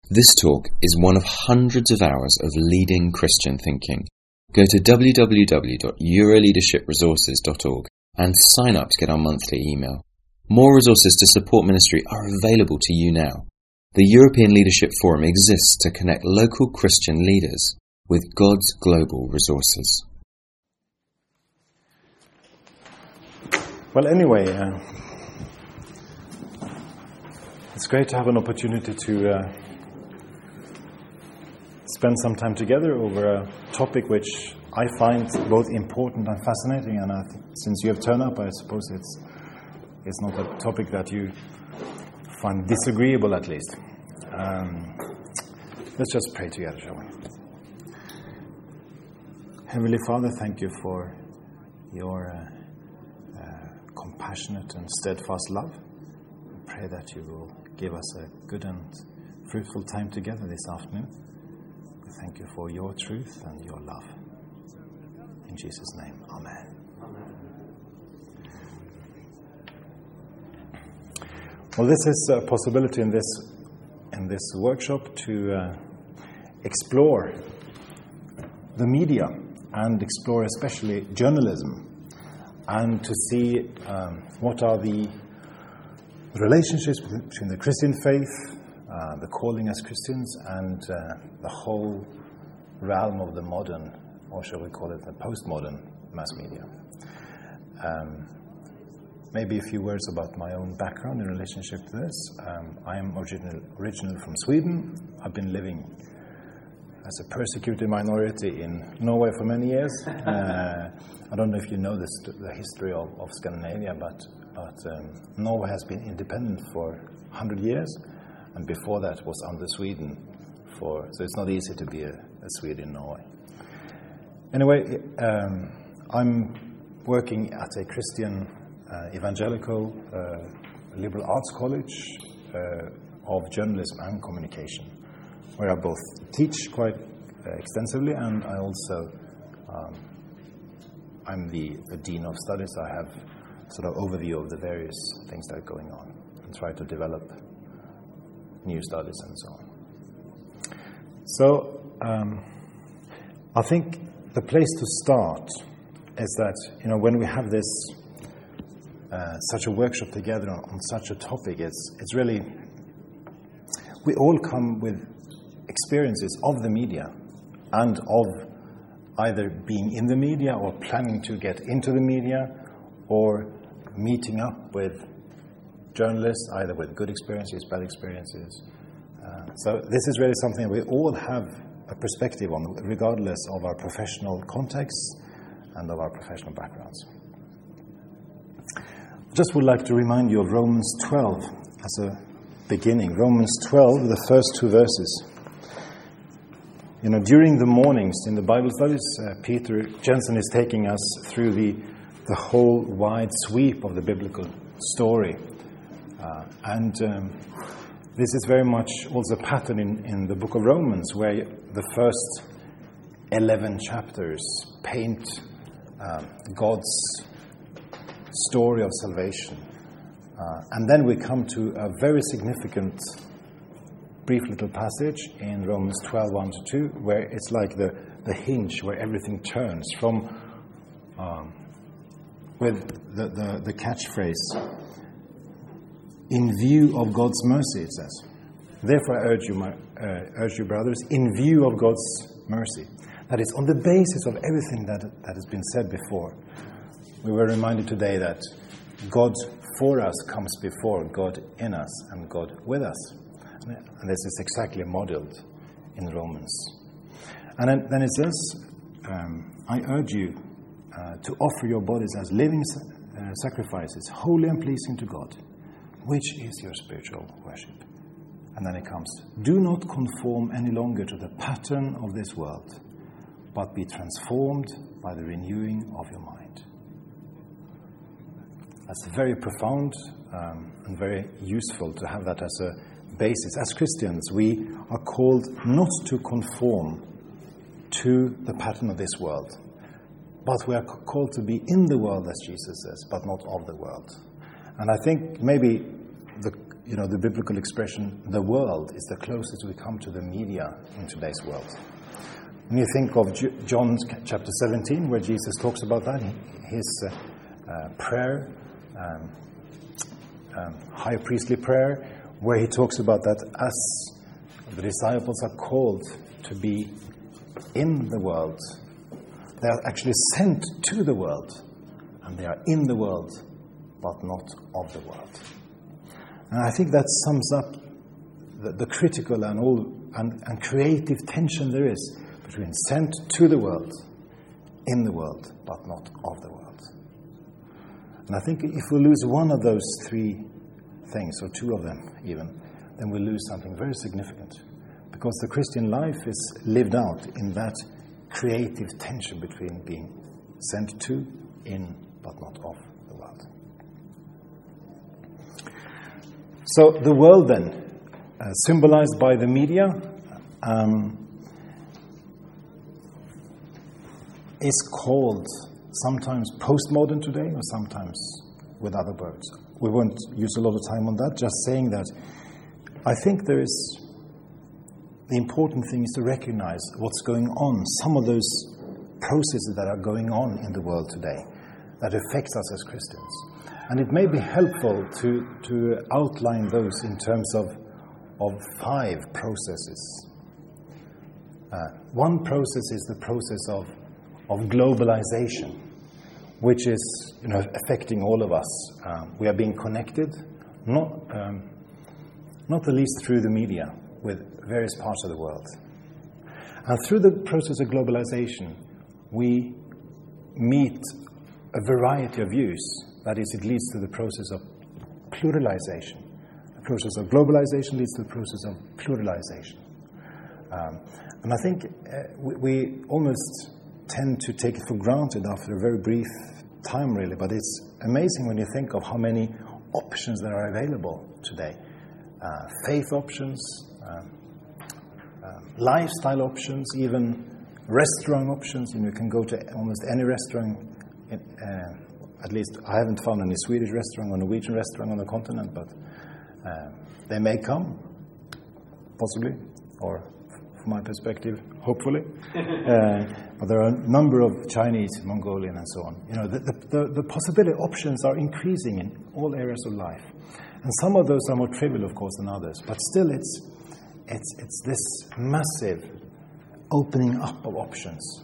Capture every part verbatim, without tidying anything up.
This talk is one of hundreds of hours of leading Christian thinking. Go to w w w dot euro leadership resources dot org and sign up to get our monthly email. More resources to support ministry are available to you now. The European Leadership Forum exists to connect local Christian leaders with God's global resources. Well, anyway, uh, it's great to have an opportunity to uh, spend some time together over a topic which I find both important and fascinating. And I think since you have turned up, I suppose it's it's not a topic that you find disagreeable, at least. Um, let's just pray together, shall we? Heavenly Father, thank you for your uh, uh, compassionate and steadfast love. I pray that you will give us a good and fruitful time together this afternoon. We thank you for your truth and your love. In Jesus' name, Amen. Well, this is a possibility in this in this workshop to uh, explore the media and explore especially journalism, and to see um, what are the relationships between the Christian faith, uh, the calling as Christians, and uh, the whole realm of the modern, or shall we call it the postmodern mass media. Um, maybe a few words about my own background in relationship to this. Um, I am original, originally from Sweden. I've been living as a persecuted minority in Norway for many years. Uh, I don't know if you know this, the history of, of Scandinavia, but, but um, Norway has been independent for one hundred years, and before that was under Sweden. For so it's not easy to be a, a Swede in Norway. Anyway, um, I'm working at a Christian uh, evangelical uh, liberal arts college uh, of journalism and communication, where I both teach quite uh, extensively, and I also um, I'm the, the dean of studies. I have sort of overview of the various things that are going on and try to develop new studies and so on. So um, I think the place to start is that, you know, when we have this uh, such a workshop together on, on such a topic, it's it's really, we all come with experiences of the media and of either being in the media or planning to get into the media, or meeting up with journalists, either with good experiences, bad experiences. Uh, so this is really something we all have a perspective on, regardless of our professional contexts and of our professional backgrounds. I just would like to remind you of Romans twelve as a beginning. Romans twelve, the first two verses. You know, during the mornings in the Bible studies, uh, Peter Jensen is taking us through the the whole wide sweep of the biblical story. Uh, and um, this is very much also a pattern in, in the book of Romans, where the first eleven chapters paint uh, God's story of salvation. Uh, and then we come to a very significant brief little passage in Romans twelve, one to two, where it's like the, the hinge where everything turns from, um, with the, the, the catchphrase, in view of God's mercy, it says. Therefore I urge you, my, uh, urge you, brothers, in view of God's mercy. That is, on the basis of everything that, that has been said before. We were reminded today that God for us comes before God in us and God with us. And this is exactly modeled in Romans. And then, then it says, um, I urge you uh, to offer your bodies as living uh, sacrifices, holy and pleasing to God, which is your spiritual worship. And then it comes, do not conform any longer to the pattern of this world, but be transformed by the renewing of your mind. That's very profound um, and very useful to have that as a basis. As Christians, we are called not to conform to the pattern of this world, but we are called to be in the world, as Jesus says, but not of the world. And I think maybe the you know, the biblical expression, the world, is the closest we come to the media in today's world. When you think of J- John chapter seventeen, where Jesus talks about that, his uh, uh, prayer, um, um, high priestly prayer, where he talks about that as the disciples are called to be in the world, they are actually sent to the world, and they are in the world, but not of the world. And I think that sums up the, the critical and all and, and creative tension there is between sent to the world, in the world, but not of the world. And I think if we lose one of those three things, or two of them even, then we lose something very significant. Because the Christian life is lived out in that creative tension between being sent to, in, but not of the world. So the world then, uh, symbolized by the media, um, is called sometimes postmodern today, or sometimes with other words. We won't use a lot of time on that, just saying that I think there is, the important thing is to recognize what's going on, some of those processes that are going on in the world today that affects us as Christians. And it may be helpful to, to outline those in terms of, of five processes. Uh, one process is the process of, of globalization, which is, you know, affecting all of us. Uh, we are being connected, not, um, not the least through the media, with various parts of the world. And through the process of globalization, we meet a variety of views. That is, it leads to the process of pluralization. The process of globalization leads to the process of pluralization. Um, and I think uh, we, we almost tend to take it for granted after a very brief time, really, but it's amazing when you think of how many options there are available today. Uh, faith options, uh, uh, lifestyle options, even restaurant options. You know, you can go to almost any restaurant. In, uh, at least I haven't found any Swedish restaurant or Norwegian restaurant on the continent, but uh, they may come, possibly, or from my perspective, hopefully. uh, but there are a number of Chinese, Mongolian, and so on. You know, the, the, the possibility options are increasing in all areas of life. And some of those are more trivial, of course, than others. But still, it's it's it's this massive opening up of options.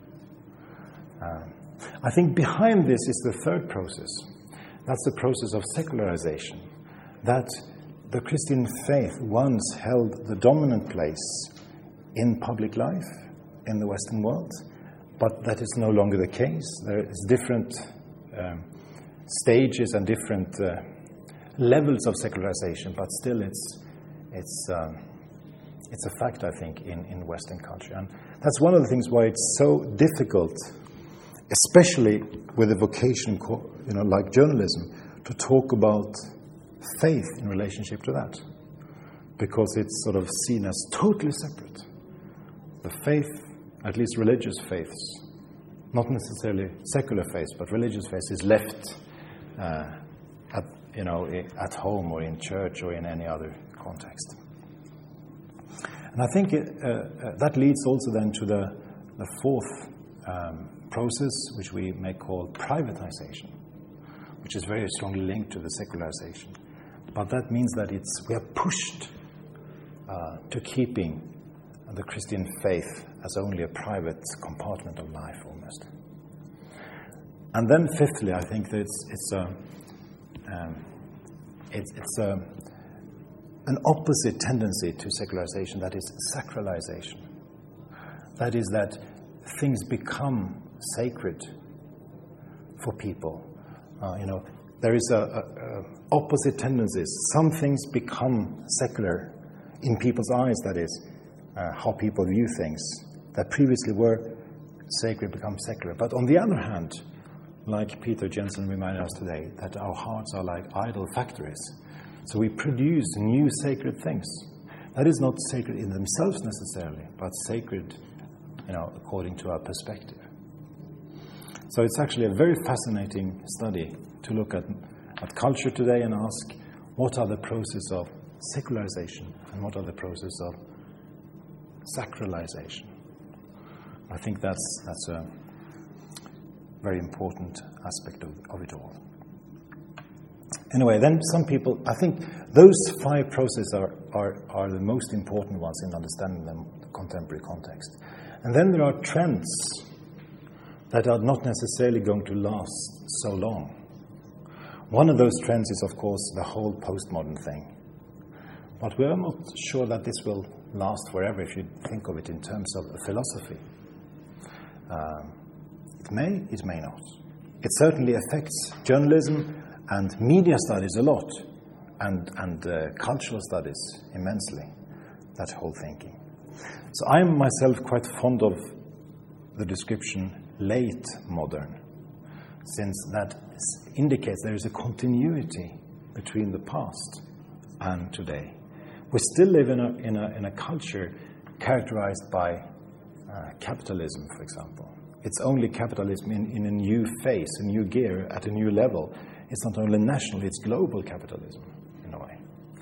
Uh, I think behind this is the third process. That's the process of secularization. That the Christian faith once held the dominant place in public life in the Western world, but that is no longer the case. There is different um, stages and different uh, levels of secularization, but still it's it's um, it's a fact, I think, in, in Western culture. And that's one of the things why it's so difficult, especially with a vocation, you know, like journalism, to talk about faith in relationship to that, because it's sort of seen as totally separate. The faith, at least religious faiths, not necessarily secular faiths, but religious faiths, is left uh, at you know at home or in church or in any other context. And I think it, uh, uh, that leads also then to the the fourth um, process, which we may call privatization, which is very strongly linked to the secularization. But that means that it's we are pushed uh, to keeping the Christian faith as only a private compartment of life, almost. And then, fifthly, I think that it's it's a um, it's, it's a, an opposite tendency to secularization, that is sacralization. That is that things become sacred for people. Uh, you know, there is a, a, a opposite tendencies. Some things become secular in people's eyes. That is. Uh, how people view things that previously were sacred become secular. But on the other hand, like Peter Jensen reminded us today, that our hearts are like idol factories. So we produce new sacred things. That is not sacred in themselves necessarily, but sacred, you know, according to our perspective. So it's actually a very fascinating study to look at, at culture today and ask, what are the processes of secularization and what are the processes of sacralization. I think that's that's a very important aspect of, of it all. Anyway, then some people, I think those five processes are, are, are the most important ones in understanding the contemporary context. And then there are trends that are not necessarily going to last so long. One of those trends is, of course, the whole postmodern thing. But we are not sure that this will last forever if you think of it in terms of a philosophy. Um, it may, it may not. It certainly affects journalism and media studies a lot, and, and uh, cultural studies immensely, that whole thinking. So I'm myself quite fond of the description late modern, since that indicates there is a continuity between the past and today. We still live in a, in a, in a culture characterized by uh, capitalism, for example. It's only capitalism in, in a new phase, a new gear, at a new level. It's not only national, it's global capitalism, in a way.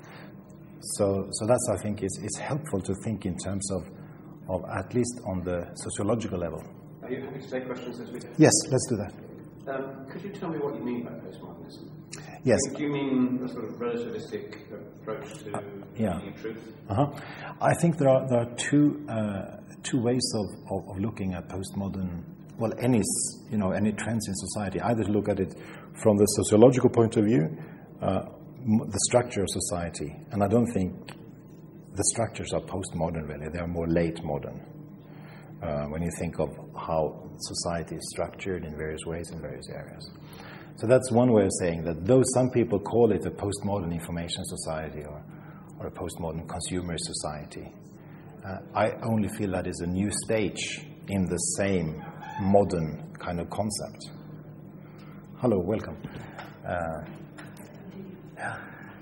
So, so that's, I think, is, is helpful to think in terms of, of at least on the sociological level. Are you happy to take questions this week? Yes, let's do that. Um, could you tell me what you mean by postmodernism? Yes. Do you mean a sort of relativistic approach to uh, yeah. truth? Uh-huh. I think there are there are two uh, two ways of, of, of looking at postmodern. Well, any you know any trends in society. Either to look at it from the sociological point of view, uh, the structure of society, and I don't think the structures are postmodern. Really, they are more late modern. Uh, when you think of how society is structured in various ways in various areas. So that's one way of saying that though some people call it a postmodern information society or, or a postmodern consumer society, uh, I only feel that is a new stage in the same modern kind of concept. Hello, welcome. Uh, yeah.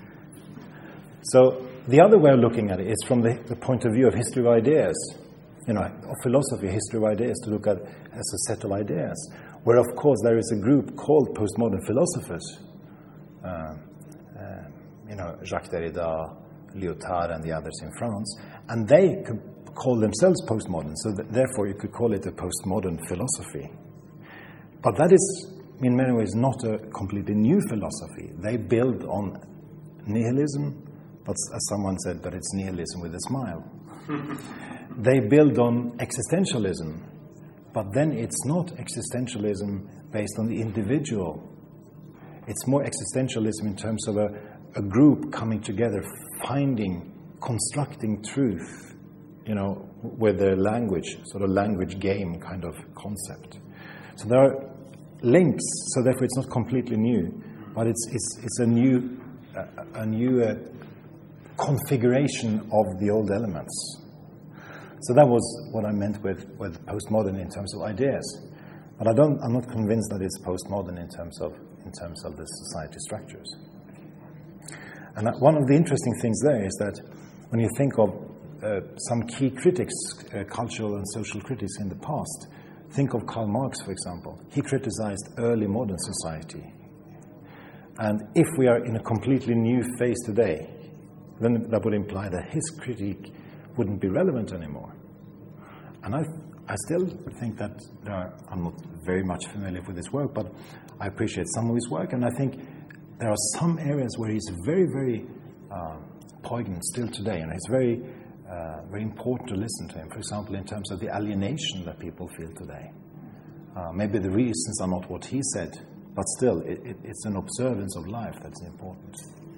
So the other way of looking at it is from the, the point of view of history of ideas. You know, of philosophy, history of ideas, to look at as a set of ideas, where of course there is a group called postmodern philosophers, uh, uh, you know, Jacques Derrida, Lyotard, and the others in France, and they could call themselves postmodern, so that therefore you could call it a postmodern philosophy. But that is, in many ways, not a completely new philosophy. They build on nihilism, but as someone said, but it's nihilism with a smile. They build on existentialism, but then it's not existentialism based on the individual. It's more existentialism in terms of a, a group coming together, finding, constructing truth, you know, with a language, sort of language game kind of concept. So there are links, so therefore it's not completely new, but it's it's it's a new a, a new uh, configuration of the old elements. So that was what I meant with, with postmodern in terms of ideas. But I don't, I'm not convinced that it's postmodern in terms of in terms of the society structures. And one of the interesting things there is that when you think of uh, some key critics, uh, cultural and social critics in the past, think of Karl Marx, for example. He criticized early modern society. And if we are in a completely new phase today, then that would imply that his critique wouldn't be relevant anymore. And I I still think that there are, I'm not very much familiar with his work, but I appreciate some of his work, and I think there are some areas where he's very, very uh, poignant still today, and it's very, uh, very important to listen to him. For example, in terms of the alienation that people feel today. Uh, maybe the reasons are not what he said, but still, it, it, it's an observance of life that's important.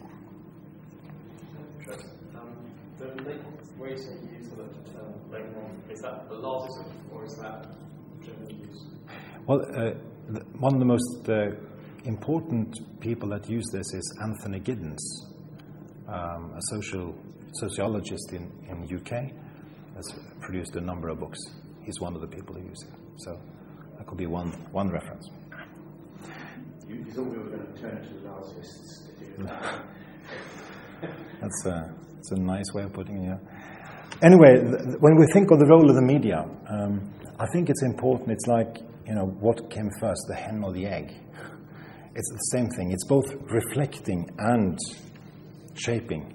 The way you use the term late modern, is that philosophy or is that general use? Well, uh, the, one of the most uh, important people that use this is Anthony Giddens, um, a social sociologist in in U K, has produced a number of books. He's one of the people who use it. So that could be one one reference. You, you thought we were going to turn to Lazists, did you? That's a, that's a nice way of putting it. Yeah. Anyway, th- when we think of the role of the media, um, I think it's important. It's like, you know, what came first, the hen or the egg? It's the same thing. It's both reflecting and shaping.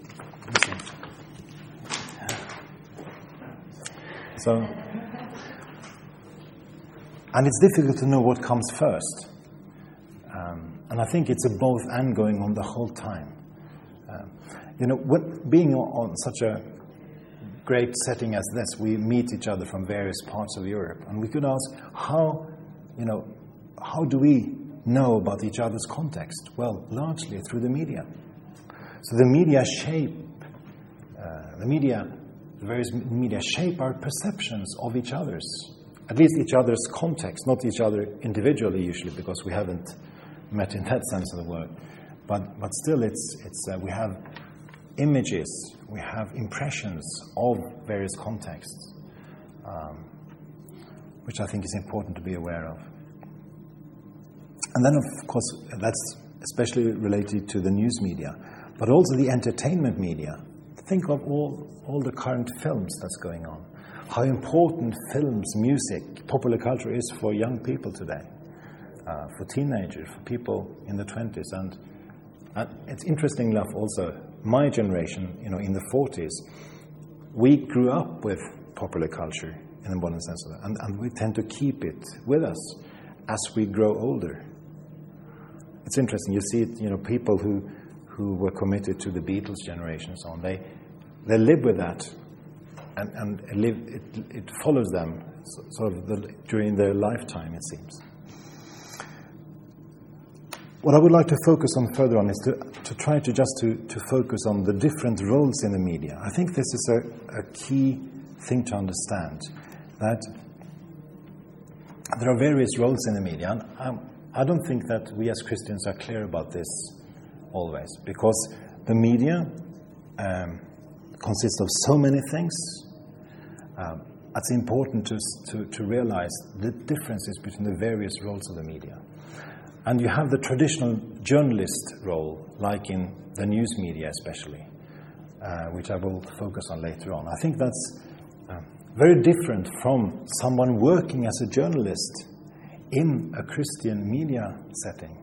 So, and it's difficult to know what comes first. Um, and I think it's a both and going on the whole time. Uh, you know, when, being on, on such a great setting as this, we meet each other from various parts of Europe, and we could ask, how, you know, how do we know about each other's context? Well, largely through the media. So the media shape, uh, the media, the various media shape our perceptions of each other's, at least each other's context, not each other individually usually, because we haven't met in that sense of the word. But but still, it's it's uh, we have images, we have impressions of various contexts, um, which I think is important to be aware of. And then, of course, that's especially related to the news media, but also the entertainment media. Think of all, all the current films that's going on. How important films, music, popular culture is for young people today, uh, for teenagers, for people in the twenties. And, and it's interesting enough also, my generation, you know, in the forties, we grew up with popular culture in the modern sense of it, and, and we tend to keep it with us as we grow older. It's interesting, you see it, you know, people who who were committed to the Beatles generation and so on, they they live with that, and, and it, live, it, it follows them sort of the, during their lifetime, it seems. What I would like to focus on further on is to, to try to just to, to focus on the different roles in the media. I think this is a, a key thing to understand, that there are various roles in the media, and I'm, I don't think that we as Christians are clear about this always, because the media um, consists of so many things. Um, it's important to, to, to realize the differences between the various roles of the media. And you have the traditional journalist role, like in the news media especially, uh, which I will focus on later on. I think that's uh, very different from someone working as a journalist in a Christian media setting.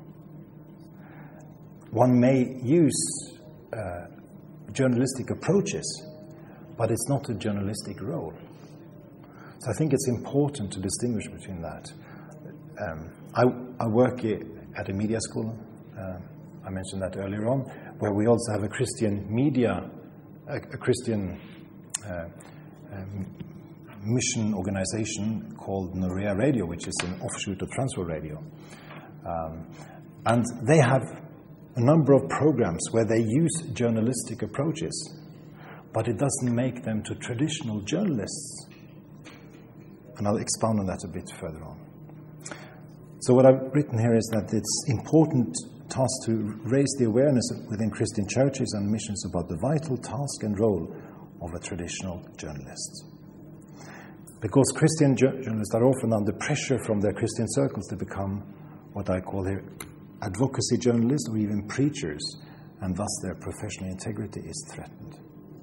One may use uh, journalistic approaches, but it's not a journalistic role. So I think it's important to distinguish between that. Um, I, I work at a media school, uh, I mentioned that earlier on, where we also have a Christian media, a, a Christian uh, um, mission organization called Norea Radio, which is an offshoot of Transworld Radio. Um, and they have a number of programs where they use journalistic approaches, but it doesn't make them to traditional journalists. And I'll expound on that a bit further on. So what I've written here is that it's important task to raise the awareness within Christian churches and missions about the vital task and role of a traditional journalist. Because Christian journalists are often under pressure from their Christian circles to become what I call here advocacy journalists or even preachers, and thus their professional integrity is threatened.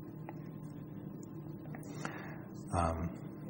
Um,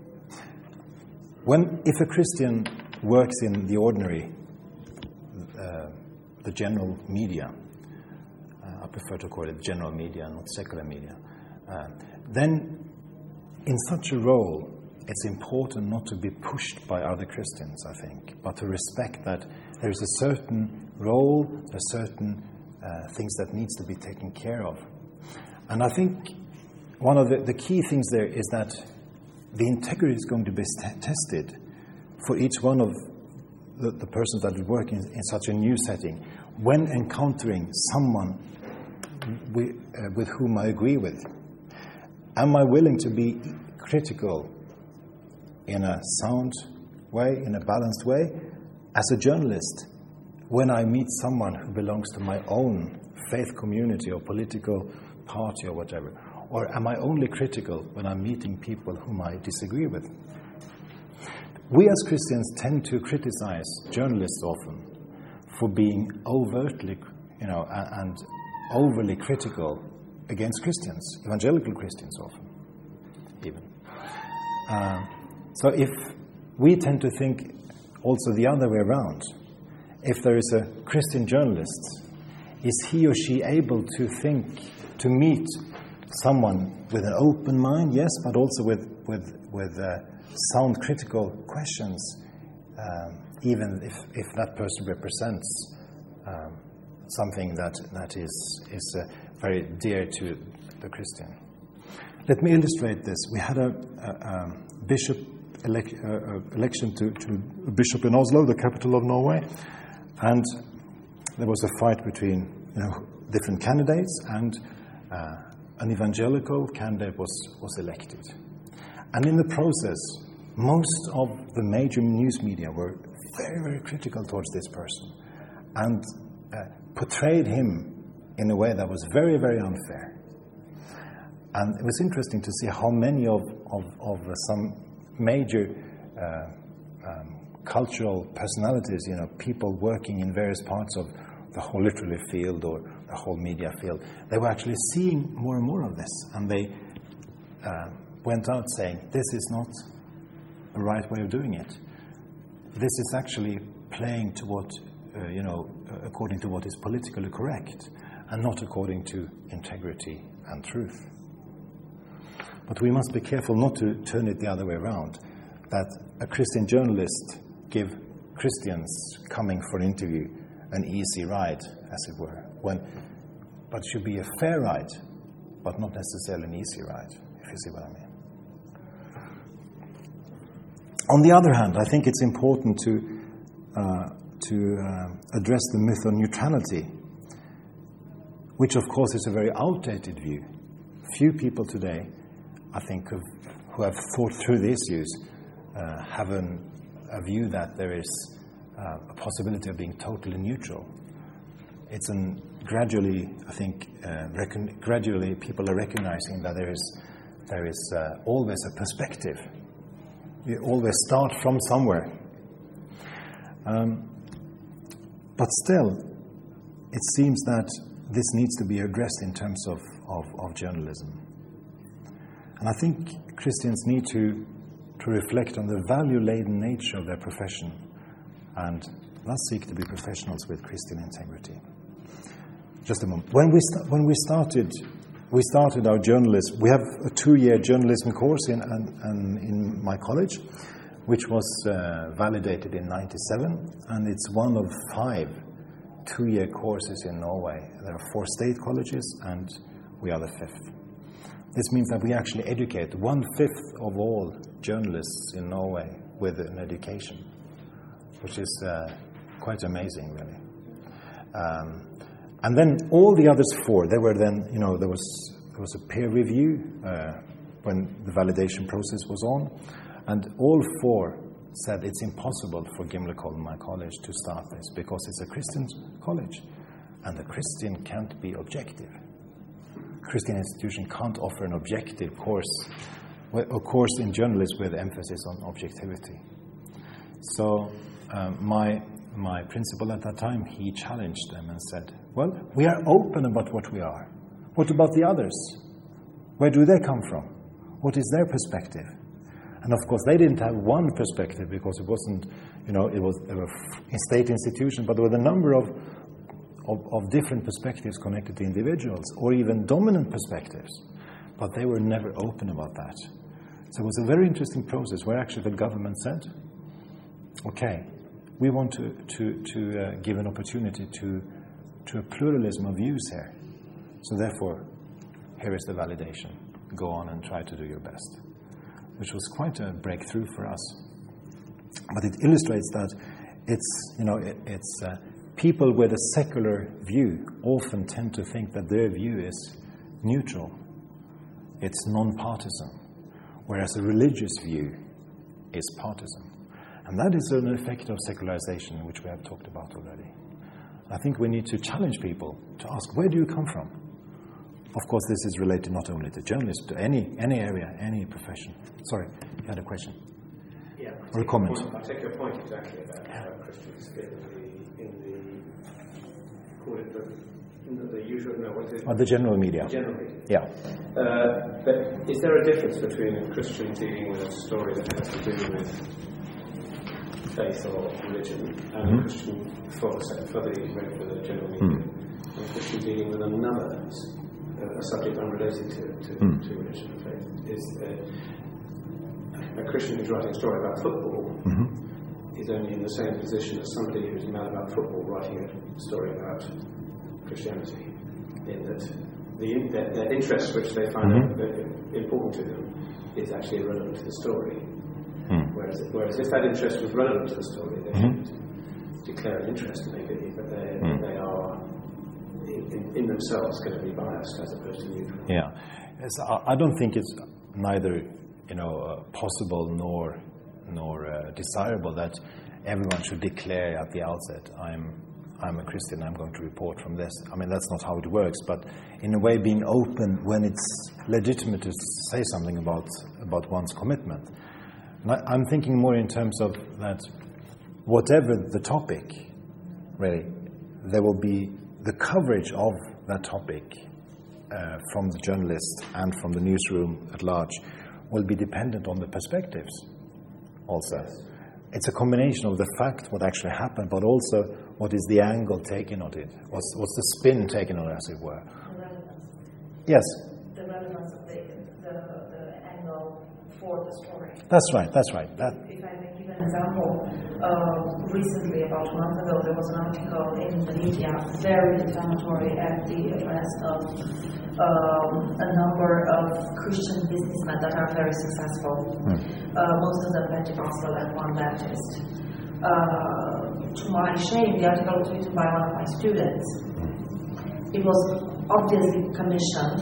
when, if a Christian works in the ordinary, uh, the general media, uh, I prefer to call it general media, not secular media, uh, then in such a role, it's important not to be pushed by other Christians, I think, but to respect that there is a certain role, there are certain uh, things that needs to be taken care of. And I think one of the, the key things there is that the integrity is going to be st- tested for each one of the, the persons that work in, in such a new setting when encountering someone we, uh, with whom I agree with. Am I willing to be critical in a sound way, in a balanced way, as a journalist, when I meet someone who belongs to my own faith community or political party or whatever? Or am I only critical when I'm meeting people whom I disagree with? We as Christians tend to criticize journalists often for being overtly, you know, and overly critical against Christians, evangelical Christians often, even. Uh, so if we tend to think also the other way around, if there is a Christian journalist, is he or she able to think, to meet someone with an open mind, yes, but also with with with uh, sound critical questions, um, even if, if that person represents um, something that that is is uh, very dear to the Christian. Let me illustrate this. We had a, a, a bishop elec- uh, uh, election to, to a bishop in Oslo, the capital of Norway, and there was a fight between you know different candidates, and uh, an evangelical candidate was was elected. And in the process, most of the major news media were very, very critical towards this person and uh, portrayed him in a way that was very, very unfair. And it was interesting to see how many of, of, of uh, some major uh, um, cultural personalities, you know, people working in various parts of the whole literary field or the whole media field, they were actually seeing more and more of this. And they uh, went out saying, this is not a right way of doing it. This is actually playing to what, uh, you know, uh, according to what is politically correct and not according to integrity and truth. But we must be careful not to turn it the other way around, that a Christian journalist give Christians coming for an interview an easy ride, as it were, when, but it should be a fair ride, but not necessarily an easy ride, if you see what I mean. On the other hand, I think it's important to uh, to uh, address the myth of neutrality, which of course is a very outdated view. Few people today, I think, have, who have thought through the issues, uh, have an, a view that there is uh, a possibility of being totally neutral. It's an gradually, I think, uh, recon- gradually people are recognizing that there is there is uh, always a perspective. You always start from somewhere. Um, but still, it seems that this needs to be addressed in terms of, of, of journalism. And I think Christians need to, to reflect on the value-laden nature of their profession and thus seek to be professionals with Christian integrity. Just a moment. When we, st- when we started... We started our journalism. We have a two-year journalism course in, in, in my college, which was uh, validated in ninety-seven, and it's one of five two-year courses in Norway. There are four state colleges, and we are the fifth. This means that we actually educate one-fifth of all journalists in Norway with an education, which is uh, quite amazing, really. Um, And then all the others four, they were then, you know, there was there was a peer review uh, when the validation process was on, and all four said it's impossible for Gimlekollen, my college, to start this because it's a Christian college, and the Christian can't be objective. Christian institution can't offer an objective course, a course in journalism with emphasis on objectivity. So um, my my principal at that time, he challenged them and said, well, we are open about what we are. What about the others? Where do they come from? What is their perspective? And of course, they didn't have one perspective because it wasn't, you know, it was a state institution, but there were a number of, of, of different perspectives connected to individuals, or even dominant perspectives. But they were never open about that. So it was a very interesting process where actually the government said, okay, we want to, to, to uh, give an opportunity to, to a pluralism of views here. So therefore, here is the validation. Go on and try to do your best. Which was quite a breakthrough for us. But it illustrates that it's, you know, it, it's uh, people with a secular view often tend to think that their view is neutral. It's non-partisan. Whereas a religious view is partisan. And that is an effect of secularization, which we have talked about already. I think we need to challenge people to ask, where do you come from? Of course, this is related not only to journalists, to any any area, any profession. Sorry, you had a question? Yeah. Or a comment? Point, I take your point exactly about how Christians fit in the, in the, call it the, in the, the usual, no, what is it? Oh, the general media. General media. Yeah. Uh, but is there a difference between a Christian dealing with a story that has to do with faith or religion, and mm-hmm. a Christian for the, for the, for the general media, mm. and a Christian dealing with another a subject unrelated to, to, Mm. to religion and faith, is that a Christian who's writing a story about football Mhm. is only in the same position as somebody who's mad about football writing a story about Christianity, in that the, their, their interests, which they find Mhm. uh, important to them, is actually irrelevant to the story. Mm. Whereas, whereas if that interest was relevant to the story, they Mhm. should declare an interest and they believe that they, Mm. they are in, in themselves going to be biased as opposed to neutral. Yeah, Yes, I I don't think it's neither, you know, uh, possible nor nor uh, desirable that everyone should declare at the outset, "I'm I'm a Christian. I'm going to report from this." I mean, that's not how it works. But in a way, being open when it's legitimate to say something about about one's commitment. And I, I'm thinking more in terms of that. Whatever the topic, really, there will be the coverage of that topic uh, from the journalist and from the newsroom at large will be dependent on the perspectives also. It's a combination of the fact, what actually happened, but also what is the angle taken on it, what's, what's the spin taken on it, as it were. The relevance. Yes, The relevance of the, the, the angle for the story. that's right, that's right. That, If I may give an example, uh, recently, about a month ago, there was an article in the media, very defamatory at the address of um, a number of Christian businessmen that are very successful. Hmm. Uh, most of them Pentecostal and one Baptist. Uh, to my shame, the article was written by one of my students. It was obviously commissioned.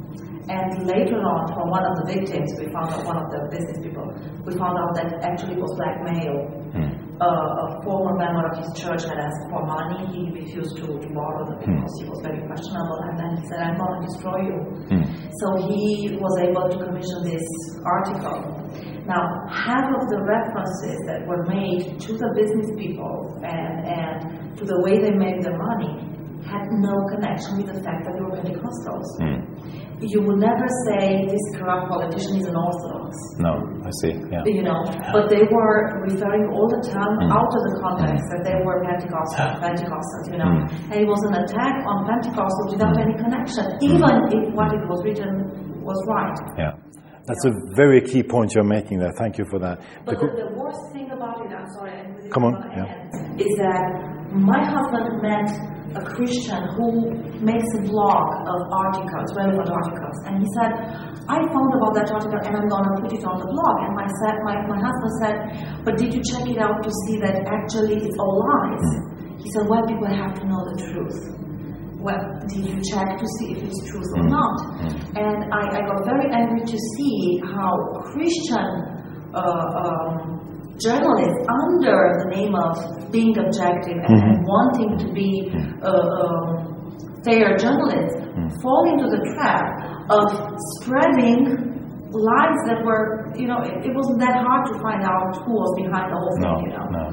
And later on, from one of the victims, we found out, one of the business people, we found out that actually it was blackmail. Hmm. Uh, a former member of his church had asked for money. He refused to, to borrow them because he was very questionable. And then he said, "I'm going to destroy you." Hmm. So he was able to commission this article. Now, half of the references that were made to the business people and, and to the way they made their money had no connection with the fact that they were Pentecostals. Hmm. You would never say this corrupt politician is an Orthodox, no, I see, yeah. you know, but they were referring all the time Mm. out of the context that they were Pentecostal, Pentecostals, you know, Mm. and it was an attack on Pentecostals without any connection, even if what it was written was right. Yeah, that's a very key point you're making there. Thank you for that. But the, the worst thing about it, I'm sorry, and with this Come on, I'm gonna yeah. end, is that my husband met a Christian who makes a blog of articles, relevant articles, and he said, "I found about that article and I'm going to put it on the blog." And my, said, my, my husband said, "But did you check it out to see that actually it's all lies?" He said, "Well, people have to know the truth." Well, did you check to see if it's truth or not? And I, I got very angry to see how Christian uh, um, journalists, under the name of being objective and, and wanting to be uh, um, fair journalists, fall into the trap of spreading lies that were, you know, it, it wasn't that hard to find out who was behind the whole No, thing, you know. no.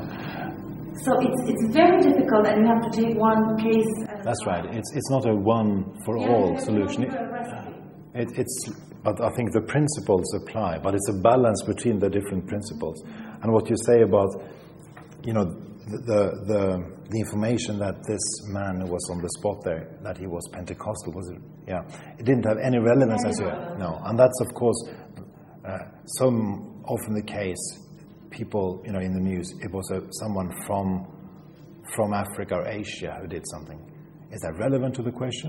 So it's it's very difficult, and you have to take one case at a That's time. right. It's it's not a one for Yeah, all you have to solution. go through a recipe. It, it's, but I think the principles apply. But it's a balance between the different principles. And what you say about, you know, the the the, the information that this man who was on the spot there, that he was Pentecostal, was it? Yeah, it didn't have any relevance Any as you relevance. no, and that's of course uh, some often the case. People, you know, in the news, it was a, someone from from Africa or Asia who did something. Is that relevant to the question?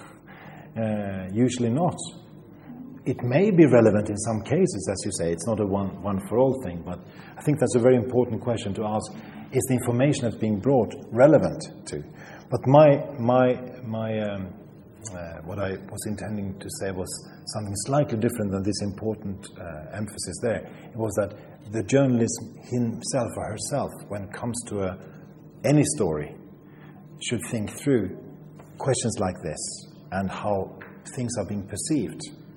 Uh, usually not. It may be relevant in some cases, as you say. It's not a one one for all thing, but I think that's a very important question to ask: is the information that's being brought relevant to? But my my my um, uh, what I was intending to say was something slightly different than this important uh, emphasis there. It was that the journalist himself or herself, when it comes to a, any story, should think through questions like this and how things are being perceived.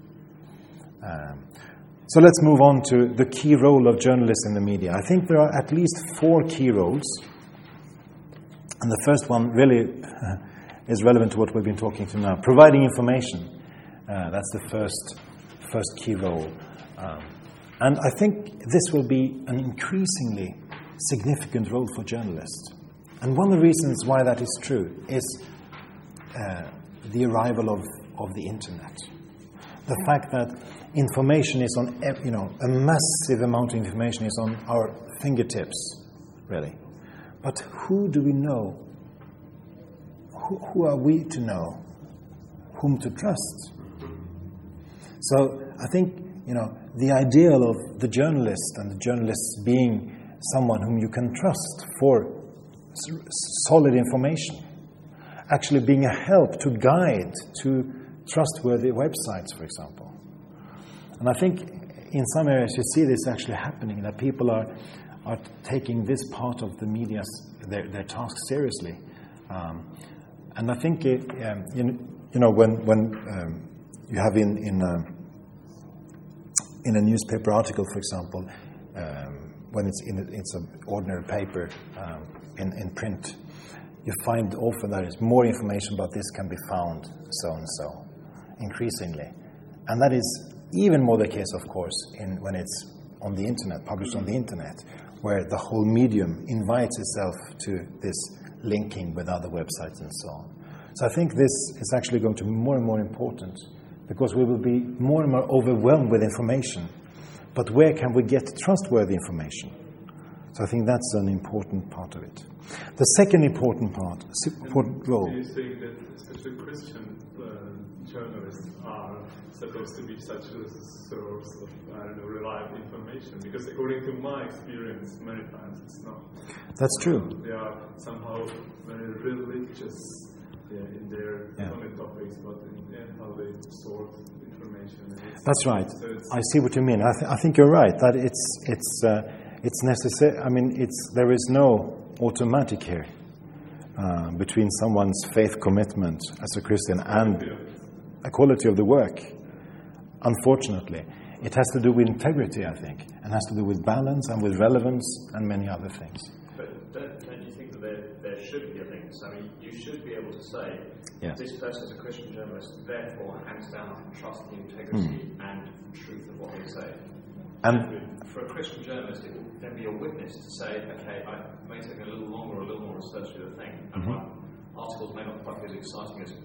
Um, so let's move on to the key role of journalists in the media. I think there are at least four key roles. And the first one really is relevant to what we've been talking to now. Providing information. Uh, that's the first, first key role. Um, and I think this will be an increasingly significant role for journalists. And one of the reasons why that is true is uh, the arrival of, of the internet. The fact that information is on, ev- you know, a massive amount of information is on our fingertips, really. But who do we know? Who, who are we to know whom to trust? So I think, you know, the ideal of the journalist and the journalist being someone whom you can trust for s- solid information, actually being a help to guide to trustworthy websites, for example. And I think in some areas you see this actually happening, that people are are taking this part of the media, their, their task seriously. Um, and I think, it, um, you, you know, when, when um, you have in, in, a, in a newspaper article, for example, um, when it's in a, it's an ordinary paper um, in, in print, you find often there is more information about this can be found so and so, increasingly. And that is even more the case, of course, in when it's on the internet, published on the internet, where the whole medium invites itself to this linking with other websites and so on. So I think this is actually going to be more and more important, because we will be more and more overwhelmed with information. But where can we get trustworthy information? So I think that's an important part of it. The second important part, important role. Do you think that especially Christian uh, journalists are supposed to be such a source of, I don't know, reliable information? Because according to my experience, many times it's not. That's true. They are somehow very religious yeah, in their Yeah. on the topics, but in yeah, how they sort information. That's right. So it's, I see what you mean. I, th- I think you're right that it's it's uh, it's necessary. I mean, it's there is no automatic here uh, between someone's faith commitment as a Christian and a quality of the work. Unfortunately, it has to do with integrity, I think, and has to do with balance and with relevance and many other things. But don't, don't you think that there, there should be a link? So, I mean, you should be able to say, Yes. this person is a Christian journalist, therefore, hands down, I can trust the integrity Mm. and truth of what they say. And For a Christian journalist, it will then be a witness to say, okay, I may take a little longer, a little more research to the thing, and Mhm. my articles may not quite be as exciting as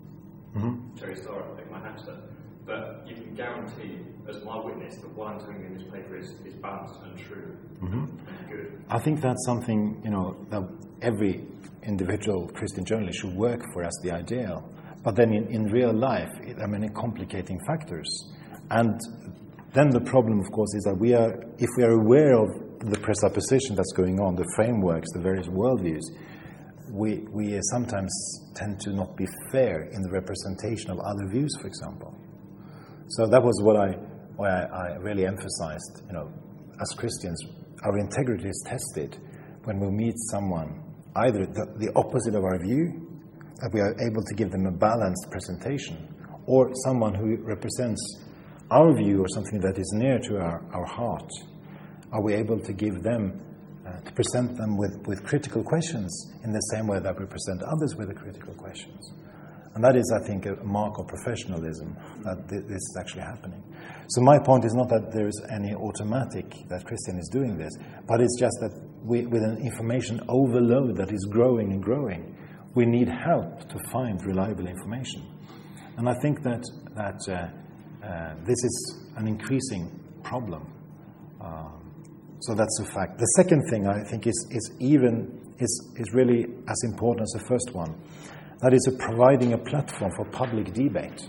mhm. Terry Starr at Pick My Hamster, but you can guarantee, as my witness, that what I'm doing in this paper is, is balanced and true Mhm. and good. I think that's something, you know, that every individual Christian journalist should work for as the ideal. But then in, in real life, it, there are many complicating factors. And then the problem, of course, is that we are, if we are aware of the presupposition that's going on, the frameworks, the various worldviews, we, we sometimes tend to not be fair in the representation of other views, for example. So that was what I, why I, I really emphasized, you know, as Christians, our integrity is tested when we meet someone, either the, the opposite of our view, that we are able to give them a balanced presentation, or someone who represents our view or something that is near to our, our heart. Are we able to give them, uh, to present them with, with critical questions in the same way that we present others with the critical questions? And that is, I think, a mark of professionalism, that th- this is actually happening. So my point is not that there is any automatic that Christian is doing this, but it's just that we, with an information overload that is growing and growing, we need help to find reliable information. And I think that, that uh, uh, this is an increasing problem. Um, so that's a fact. The second thing I think is, is even is, is really as important as the first one. That is a providing a platform for public debate.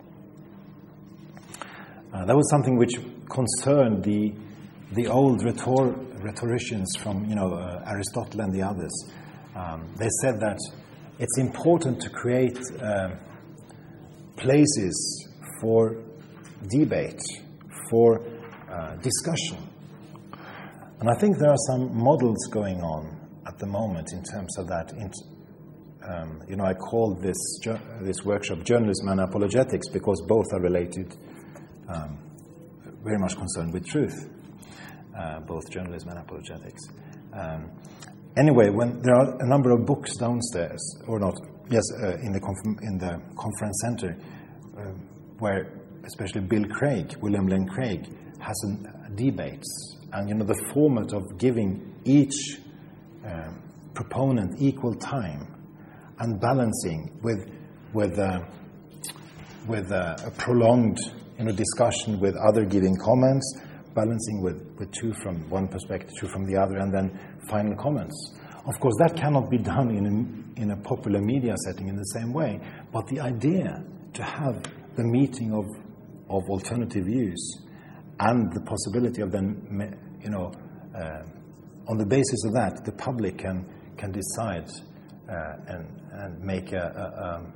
Uh, that was something which concerned the the old rhetor, rhetoricians from you know uh, Aristotle and the others. Um, they said that it's important to create uh, places for debate, for uh, discussion. And I think there are some models going on at the moment in terms of that. In, um, you know, I called this this workshop Journalism and Apologetics because both are related, um, very much concerned with truth, uh, both journalism and apologetics. Um, anyway, when there are a number of books downstairs, or not, yes, uh, in the conf- in the conference center, uh, where especially Bill Craig, William Lane Craig, has an, uh, debates, and you know the format of giving each uh, proponent equal time and balancing with with uh, with a, a prolonged you know, discussion with other giving comments, balancing with, with two from one perspective, two from the other, and then final comments. Of course, that cannot be done in a, in a popular media setting in the same way, but the idea to have the meeting of, of alternative views and the possibility of then, you know, uh, on the basis of that, the public can, can decide uh, and, and make a, a, a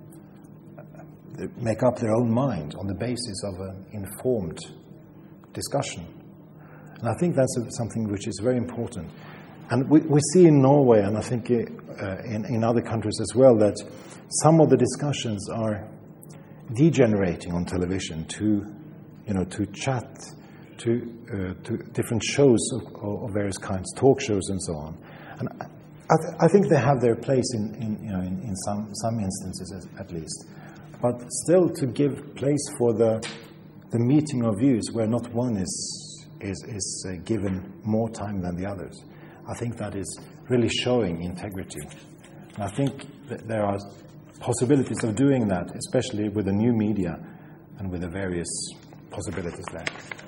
make up their own mind on the basis of an informed discussion. And I think that's a, something which is very important. And we, we see in Norway, and I think uh, in, in other countries as well, that some of the discussions are degenerating on television to, you know, to chat, to, uh, to different shows of, of various kinds, talk shows and so on. And I, th- I think they have their place in, in, you know, in, in some, some instances at least. But still, to give place for the the meeting of views where not one is is is uh, given more time than the others, I think that is really showing integrity. And I think that there are possibilities of doing that, especially with the new media and with the various possibilities there.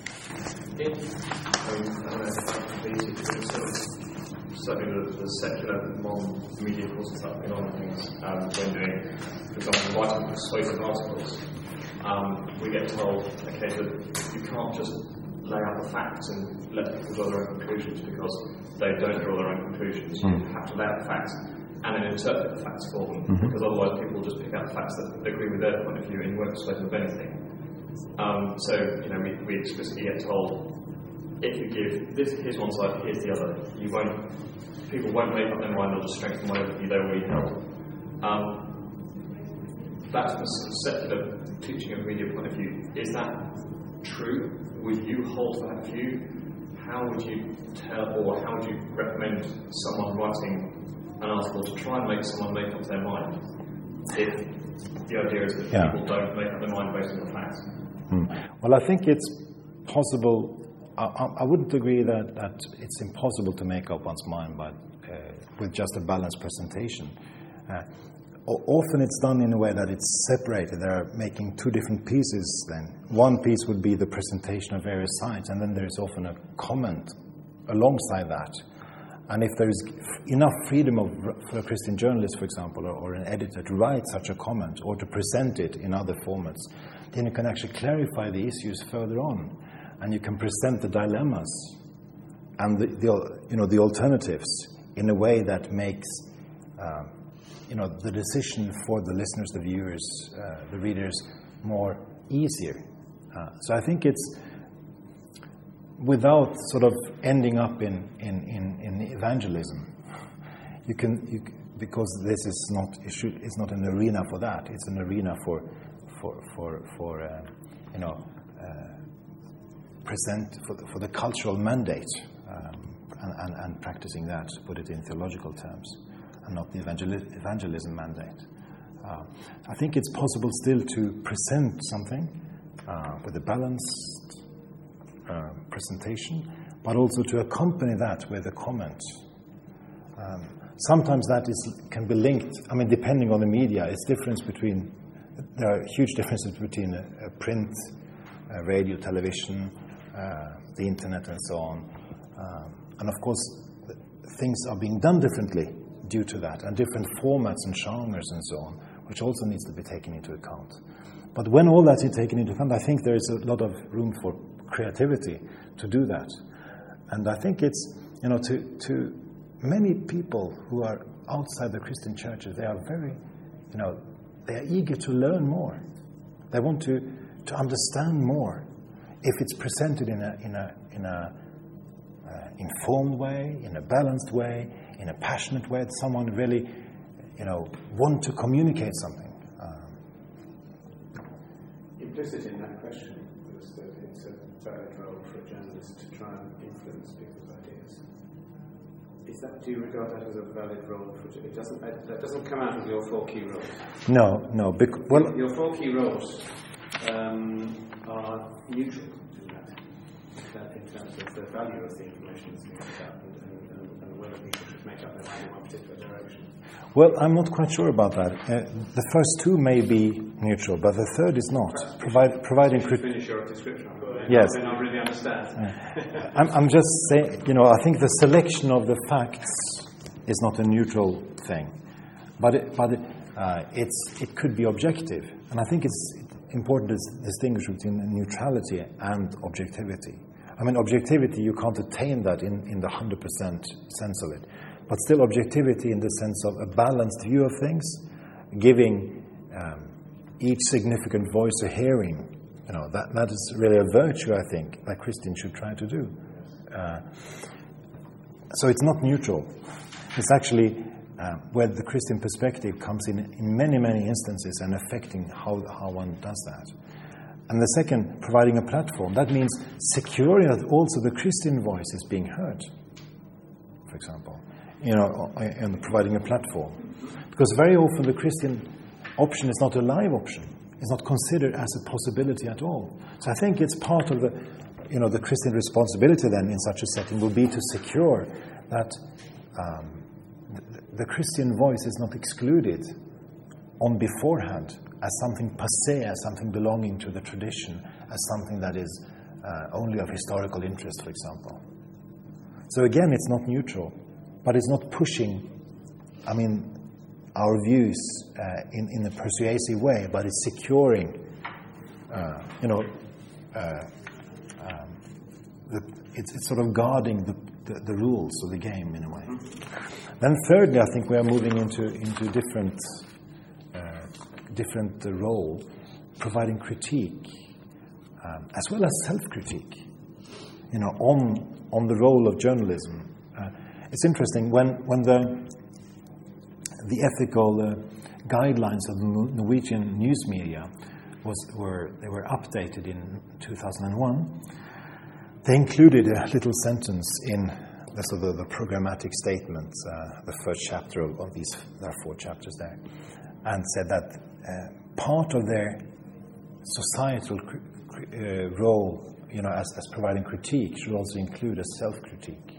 Certainly the, the secular non-media courses that have been on things um, when doing, for example, writing persuasive articles, um, we get told, okay, that you can't just lay out the facts and let people draw their own conclusions because they don't draw their own conclusions. Mm. You have to lay out the facts and then interpret the facts for them, mm-hmm. because otherwise people will just pick out the facts that agree with their point of view and you won't persuade them of anything. Um, so, you know, we, we explicitly get told, if you give this, here's one side, here's the other, you won't, people won't make up their mind or just strengthen whatever view they already held. Um, that's a secular teaching of media point of view. Is that true? Would you hold that view? How would you tell, or how would you recommend someone writing an article to try and make someone make up their mind if the idea is that yeah. people don't make up their mind based on the facts? Hmm. Well, I think it's possible. I, I wouldn't agree that, that it's impossible to make up one's mind by, uh, with just a balanced presentation. Uh, often it's done in a way that it's separated. They're making two different pieces then. One piece would be the presentation of various sides, and then there's often a comment alongside that. And if there is enough freedom of, for a Christian journalist, for example, or, or an editor to write such a comment or to present it in other formats, then you can actually clarify the issues further on. And you can present the dilemmas and the, the you know the alternatives in a way that makes uh, you know the decision for the listeners, the viewers, uh, the readers more easier. Uh, so I think it's without sort of ending up in in, in, in evangelism. You can you, because this is not it should, it's not an arena for that. It's an arena for for for for uh, you know. Uh, present for the, for the cultural mandate um, and, and, and practicing that, put it in theological terms, and not the evangel- evangelism mandate. Uh, I think it's possible still to present something uh, with a balanced uh, presentation, but also to accompany that with a comment. Um, sometimes that is can be linked, I mean, depending on the media, it's difference between, there are huge differences between a, a print, a radio, television, Uh, the internet and so on. Um, and of course, things are being done differently due to that, and different formats and genres and so on, which also needs to be taken into account. But when all that is taken into account, I think there is a lot of room for creativity to do that. And I think it's, you know, to, to many people who are outside the Christian churches, they are very, you know, they are eager to learn more. They want to, to understand more. If it's presented in a in a in a uh, informed way, in a balanced way, in a passionate way, that someone really, you know, want to communicate something. Um, Implicit in that question was that it's a valid role for a journalist to try and influence people's ideas. Is that? Do you regard that as a valid role? For it doesn't. That doesn't come out of your four key roles. No, no. Bec- well, your four key roles. Um, are neutral to that, that in terms of the value of the information that's being put out and, and, and the whether people should make up their mind in one particular direction. Well, I'm not quite sure about that. Uh, the first two may be neutral, but the third is not. Provide, providing crit- finish your description. Yes. I don't really understand. Yeah. I'm, I'm just saying, you know, I think the selection of the facts is not a neutral thing, but it, but it, uh, it's it could be objective, and I think it's important to distinguish between neutrality and objectivity. I mean, objectivity, you can't attain that in, in the one hundred percent sense of it. But still objectivity in the sense of a balanced view of things, giving um, each significant voice a hearing. You know, that, that is really a virtue, I think, that Christians should try to do. Uh, so it's not neutral. It's actually uh, where the Christian perspective comes in in many, many instances and affecting how, how one does that. And the second, providing a platform. That means securing that also the Christian voice is being heard, for example, you know, and providing a platform. Because very often the Christian option is not a live option. It's not considered as a possibility at all. So I think it's part of the, you know, the Christian responsibility then in such a setting will be to secure that um, the, the Christian voice is not excluded on beforehand as something passé, as something belonging to the tradition, as something that is uh, only of historical interest, for example. So again, it's not neutral, but it's not pushing, I mean, our views uh, in, in a persuasive way, but it's securing, uh, you know, uh, um, the, it's, it's sort of guarding the, the, the rules of the game in a way. Then thirdly, I think we are moving into, into different different uh, role, providing critique, um, as well as self-critique, you know, on on the role of journalism. Uh, it's interesting, when, when the the ethical uh, guidelines of the Norwegian news media was were they were updated in two thousand one, they included a little sentence in the, sort of the programmatic statement, uh, the first chapter of, of these, there are four chapters there, and said that uh, part of their societal cr- cr- uh, role, you know, as, as providing critique, should also include a self-critique.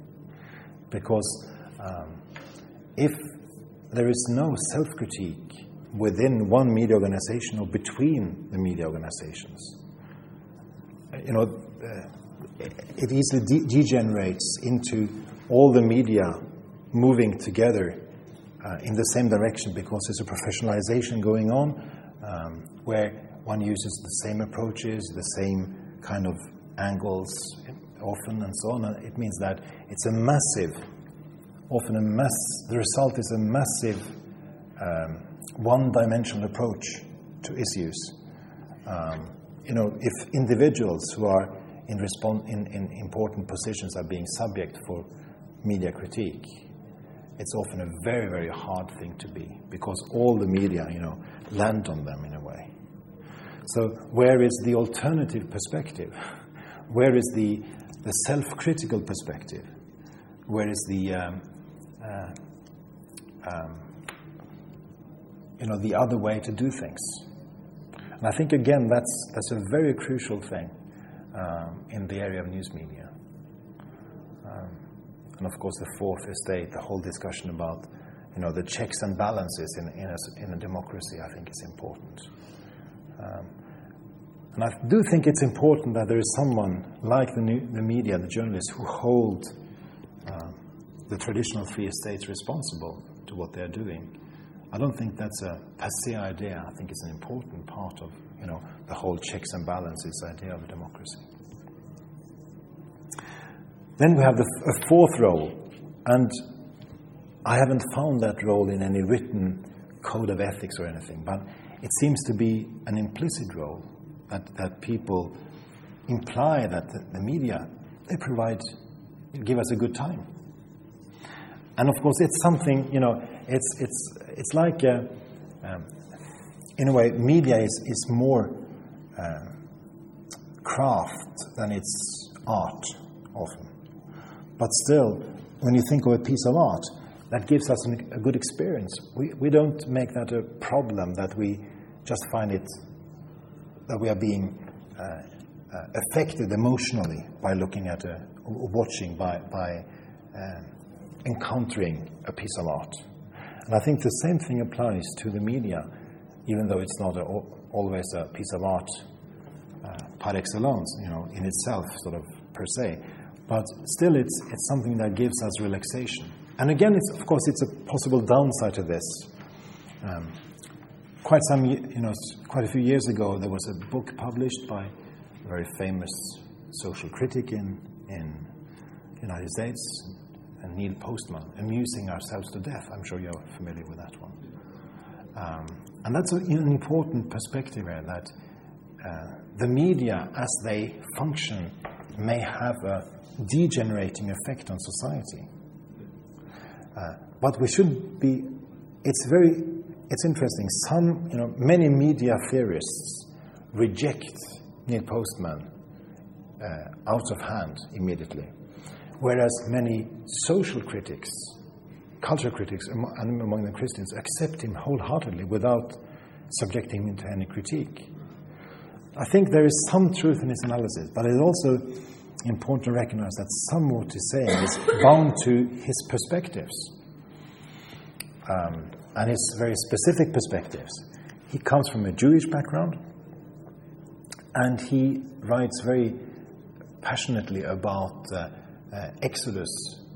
Because um, if there is no self-critique within one media organization or between the media organizations, you know, uh, it easily de- degenerates into all the media moving together Uh, in the same direction, because there's a professionalization going on um, where one uses the same approaches, the same kind of angles often and so on. And it means that it's a massive, often a mass, the result is a massive um, one-dimensional approach to issues. Um, you know, if individuals who are in, respon- in, in important positions are being subject for media critique, it's often a very, very hard thing to be, because all the media, you know, land on them in a way. So where is the alternative perspective? Where is the, the self-critical perspective? Where is the, um, uh, um, you know, the other way to do things? And I think, again, that's, that's a very crucial thing um, in the area of news media. Um, And of course, the fourth estate, the whole discussion about, you know, the checks and balances in in a, in a democracy, I think is important. Um, and I do think it's important that there is someone like the, new, the media, the journalists, who hold uh, the traditional three estates responsible to what they're doing. I don't think that's a passé idea. I think it's an important part of, you know, the whole checks and balances idea of a democracy. Then we have the, a fourth role, and I haven't found that role in any written code of ethics or anything, but it seems to be an implicit role, that, that people imply that the, the media, they provide, give us a good time. And of course, it's something, you know, it's it's it's like, a, um, in a way, media is, is more uh, craft than it's art, often. But still, when you think of a piece of art, that gives us an, a good experience. We we don't make that a problem, that we just find it, that we are being uh, uh, affected emotionally by looking at a, or watching, by, by uh, encountering a piece of art. And I think the same thing applies to the media, even though it's not a, always a piece of art uh, par excellence, you know, in itself, sort of per se. But still, it's it's something that gives us relaxation. And again, it's of course it's a possible downside to this. Um, quite some, you know, quite a few years ago, there was a book published by a very famous social critic in in the United States, Neil Postman, Amusing Ourselves to Death. I'm sure you're familiar with that one. Um, and that's a, an important perspective here, that uh, the media, as they function, may have a degenerating effect on society. Uh, but we should be, it's very, it's interesting, some, you know, many media theorists reject Neil Postman uh, out of hand immediately. Whereas many social critics, culture critics, and among them Christians, accept him wholeheartedly without subjecting him to any critique. I think there is some truth in his analysis, but it's also important to recognize that some what he's saying is bound to his perspectives, um, and his very specific perspectives. He comes from a Jewish background, and he writes very passionately about uh, Uh, Exodus,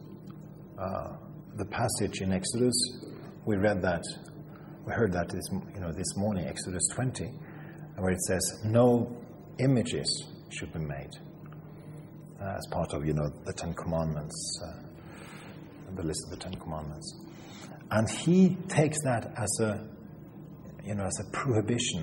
uh, the passage in Exodus. We read that, we heard that this, you know, this morning, Exodus twenty, where it says no images should be made uh, as part of, you know, the Ten Commandments, uh, the list of the Ten Commandments. And he takes that as a, you know, as a prohibition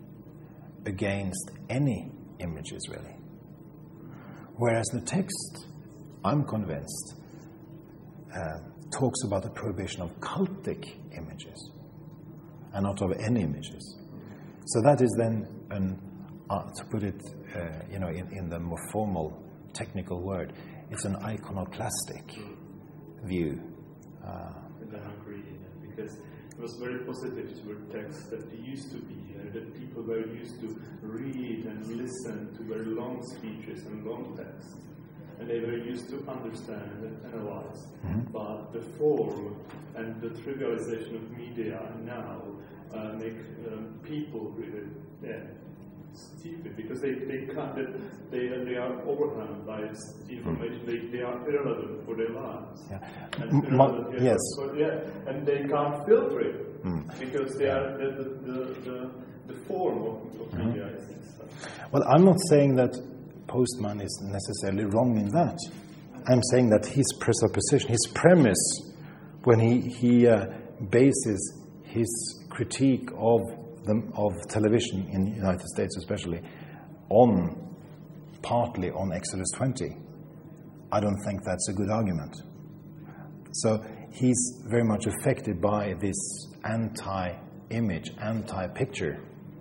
against any images, really. Whereas the text, I'm convinced, uh, talks about the prohibition of cultic images and not of any images. So that is then, an, uh, to put it, uh, you know, in, in the more formal technical word, it's an iconoclastic view. Uh, and I agree, because it was very positive to a text that used to be, uh, that people were used to read and listen to very long speeches and long texts. And they were used to understand and analyze. Mm-hmm. But the form and the trivialization of media now uh, make um, people really yeah, stupid, because they, they can't, they, they are overwhelmed by information. They, they are irrelevant for their lives. Yeah. And Ma- yeah, yes. But, yeah, and they can't filter it mm. because they are the, the, the, the, the form of, of mm-hmm. media is such. Well, I'm not saying that Postman is necessarily wrong in that. I'm saying that his presupposition, his premise, when he, he uh, bases his critique of the, of television in the United States especially on, partly on Exodus twenty, I don't think that's a good argument. So he's very much affected by this anti-image, anti-picture.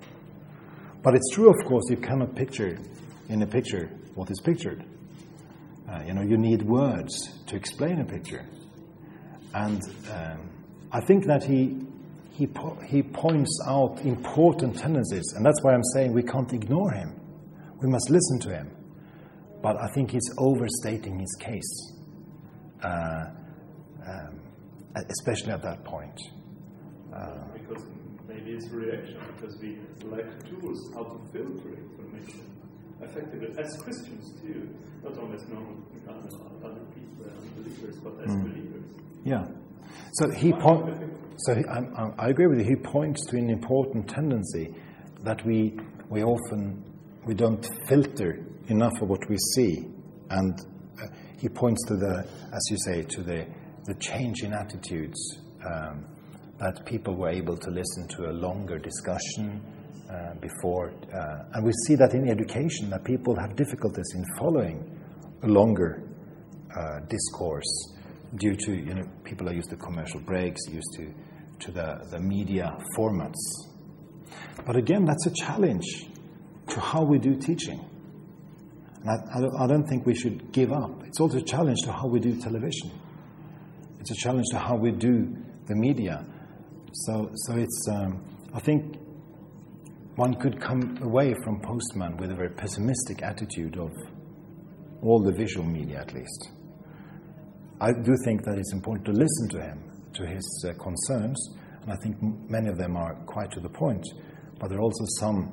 But it's true, of course, you cannot picture in a picture what is pictured. Uh, you know, you need words to explain a picture. And um, I think that he he po- he points out important tendencies, and that's why I'm saying we can't ignore him. We must listen to him. But I think he's overstating his case, uh, um, especially at that point. Uh, because maybe it's reaction, because we lack tools how to filter information effectively, as Christians too, not only as normal other people, uh, believers, but as mm. believers. Yeah. So he po- So he, I, I agree with you. He points to an important tendency that we we often we don't filter enough of what we see, and uh, he points to the, as you say, to the the change in attitudes, um, that people were able to listen to a longer discussion uh, before, uh, and we see that in education, that people have difficulties in following a longer uh, discourse due to, you know, people are used to commercial breaks, used to to the, the media formats. But again, that's a challenge to how we do teaching. And I, I, don't, I don't think we should give up. It's also a challenge to how we do television. It's a challenge to how we do the media. So, so it's. Um, I think one could come away from Postman with a very pessimistic attitude of all the visual media, at least. I do think that it's important to listen to him, to his uh, concerns, and I think m- many of them are quite to the point. But there are also some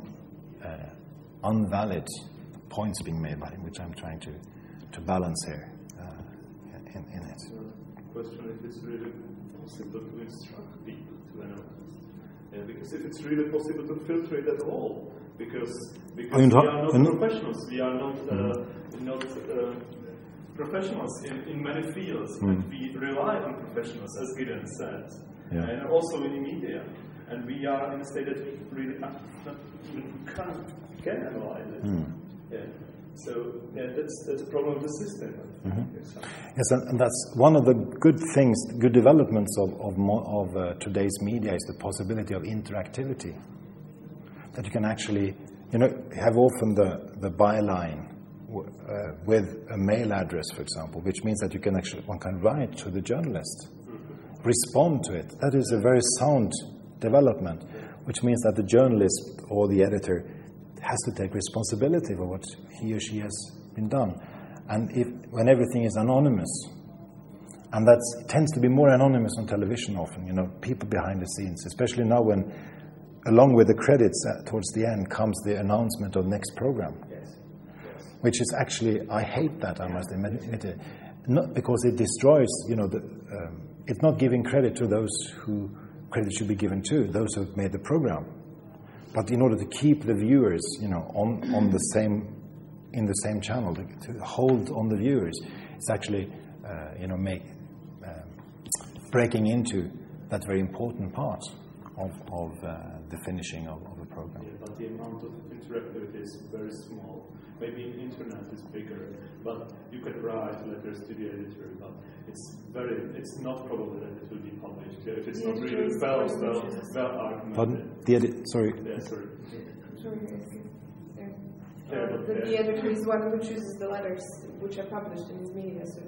uh, unvalid points being made by him, which I'm trying to, to balance here uh, in, in it. The question if it's really possible to instruct people to analyze. Yeah, because if it's really possible to filter it at all, because because we are not professionals, we are not uh, not uh, professionals in, in many fields, mm. and we rely on professionals, as Gideon said, yeah. and also in the media, and we are in a state that we really not even can can analyze it. Mm. Yeah. So yeah, that's that's a problem of the system. Mm-hmm. Yes, and, and that's one of the good things, good developments of of, mo- of uh, today's media is the possibility of interactivity. That you can actually, you know, have often the the byline w- uh, with a mail address, for example, which means that you can actually one can write to the journalist, mm-hmm. respond to it. That is a very sound development, which means that the journalist or the editor has to take responsibility for what he or she has been done. And if when everything is anonymous, and that tends to be more anonymous on television often, you know, people behind the scenes, especially now when, along with the credits uh, towards the end, comes the announcement of next program. Yes. Yes. Which is actually, I hate that, I must admit it. Not because it destroys, you know, the, um, it's not giving credit to those who credit should be given to, those who have made the program. But in order to keep the viewers, you know, on, on the same, in the same channel, to, to hold on the viewers, it's actually, uh, you know, make uh, breaking into that very important part of, of uh, the finishing of, of a program. Yeah, but the amount of interactivity is very small. Maybe the internet is bigger, but you can write letters to the editor, but it's very, it's not probable that it will be published. If it's the not really well, well, well argumented. Pardon? The edit, sorry. Yeah, sorry. Sorry. Yeah. Yeah, uh, but, the, yeah. the editor is one who chooses the letters which are published in his media. So.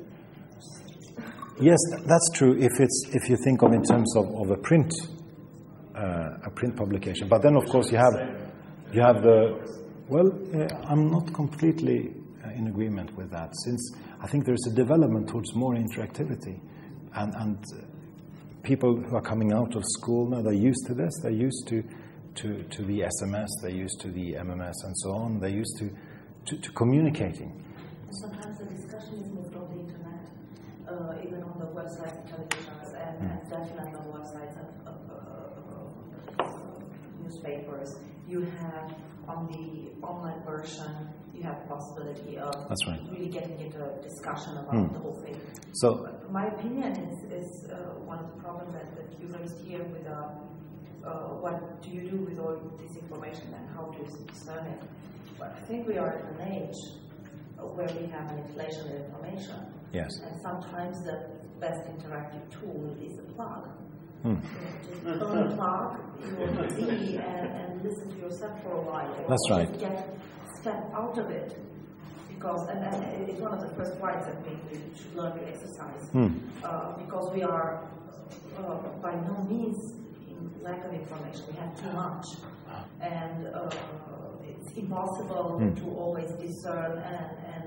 Yes, that's true. If it's if you think of in terms of, of a print, uh, a print publication, but then of course you have you have the. Well, uh, I'm not completely uh, in agreement with that, since I think there's a development towards more interactivity, and, and uh, people who are coming out of school now, they're used to this. They're used to, to, to the S M S, they're used to the M M S and so on. They're used to, to, to communicating. Sometimes the discussion is moved on the internet, uh, even on the websites of televisions, and, mm. and definitely on the websites of, of, uh, of uh, newspapers. You have on the online version, you have the possibility of That's right. really getting into a discussion about mm. the whole thing. So, my opinion is, is uh, one of the problems that, that you raised here with uh, uh, what do you do with all this information and how do you discern it. But I think we are at an age where we have manipulation of information. Yes. And sometimes the best interactive tool is a plug. Hmm. Just unplug your T V and, and listen to yourself for a while. That's right. Get step out of it, because and, and it's one of the first rights that we, we should learn to exercise. Hmm. Uh, because we are uh, by no means in lack of information. We have too much, and uh, it's impossible hmm. to always discern and. and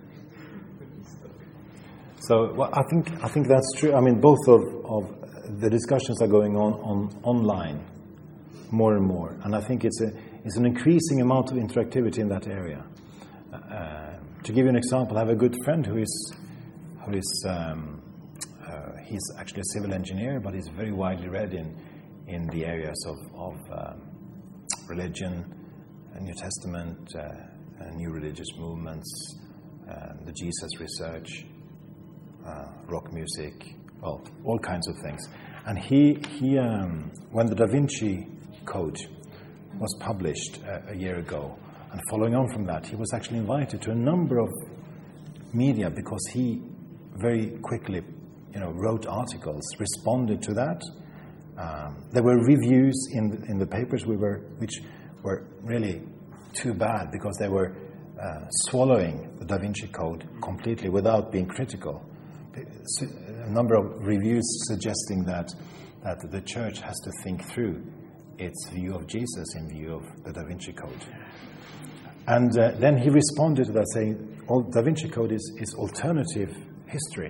So well, I think I think that's true. I mean, both of, of the discussions are going on, on online more and more, and I think it's a it's an increasing amount of interactivity in that area. Uh, to give you an example, I have a good friend who is who is um, uh, he's actually a civil engineer, but he's very widely read in in the areas of of um, religion, uh, New Testament, uh, uh, new religious movements, uh, the Jesus research. Uh, rock music, well, all kinds of things. And he, he um, when the Da Vinci Code was published uh, a year ago, and following on from that, he was actually invited to a number of media because he very quickly, you know, wrote articles, responded to that. Um, there were reviews in the, in the papers we were, which were really too bad because they were uh, swallowing the Da Vinci Code completely without being critical. A number of reviews suggesting that that the church has to think through its view of Jesus in view of the Da Vinci Code. And uh, then he responded to that saying, "All Da Vinci Code is, is alternative history.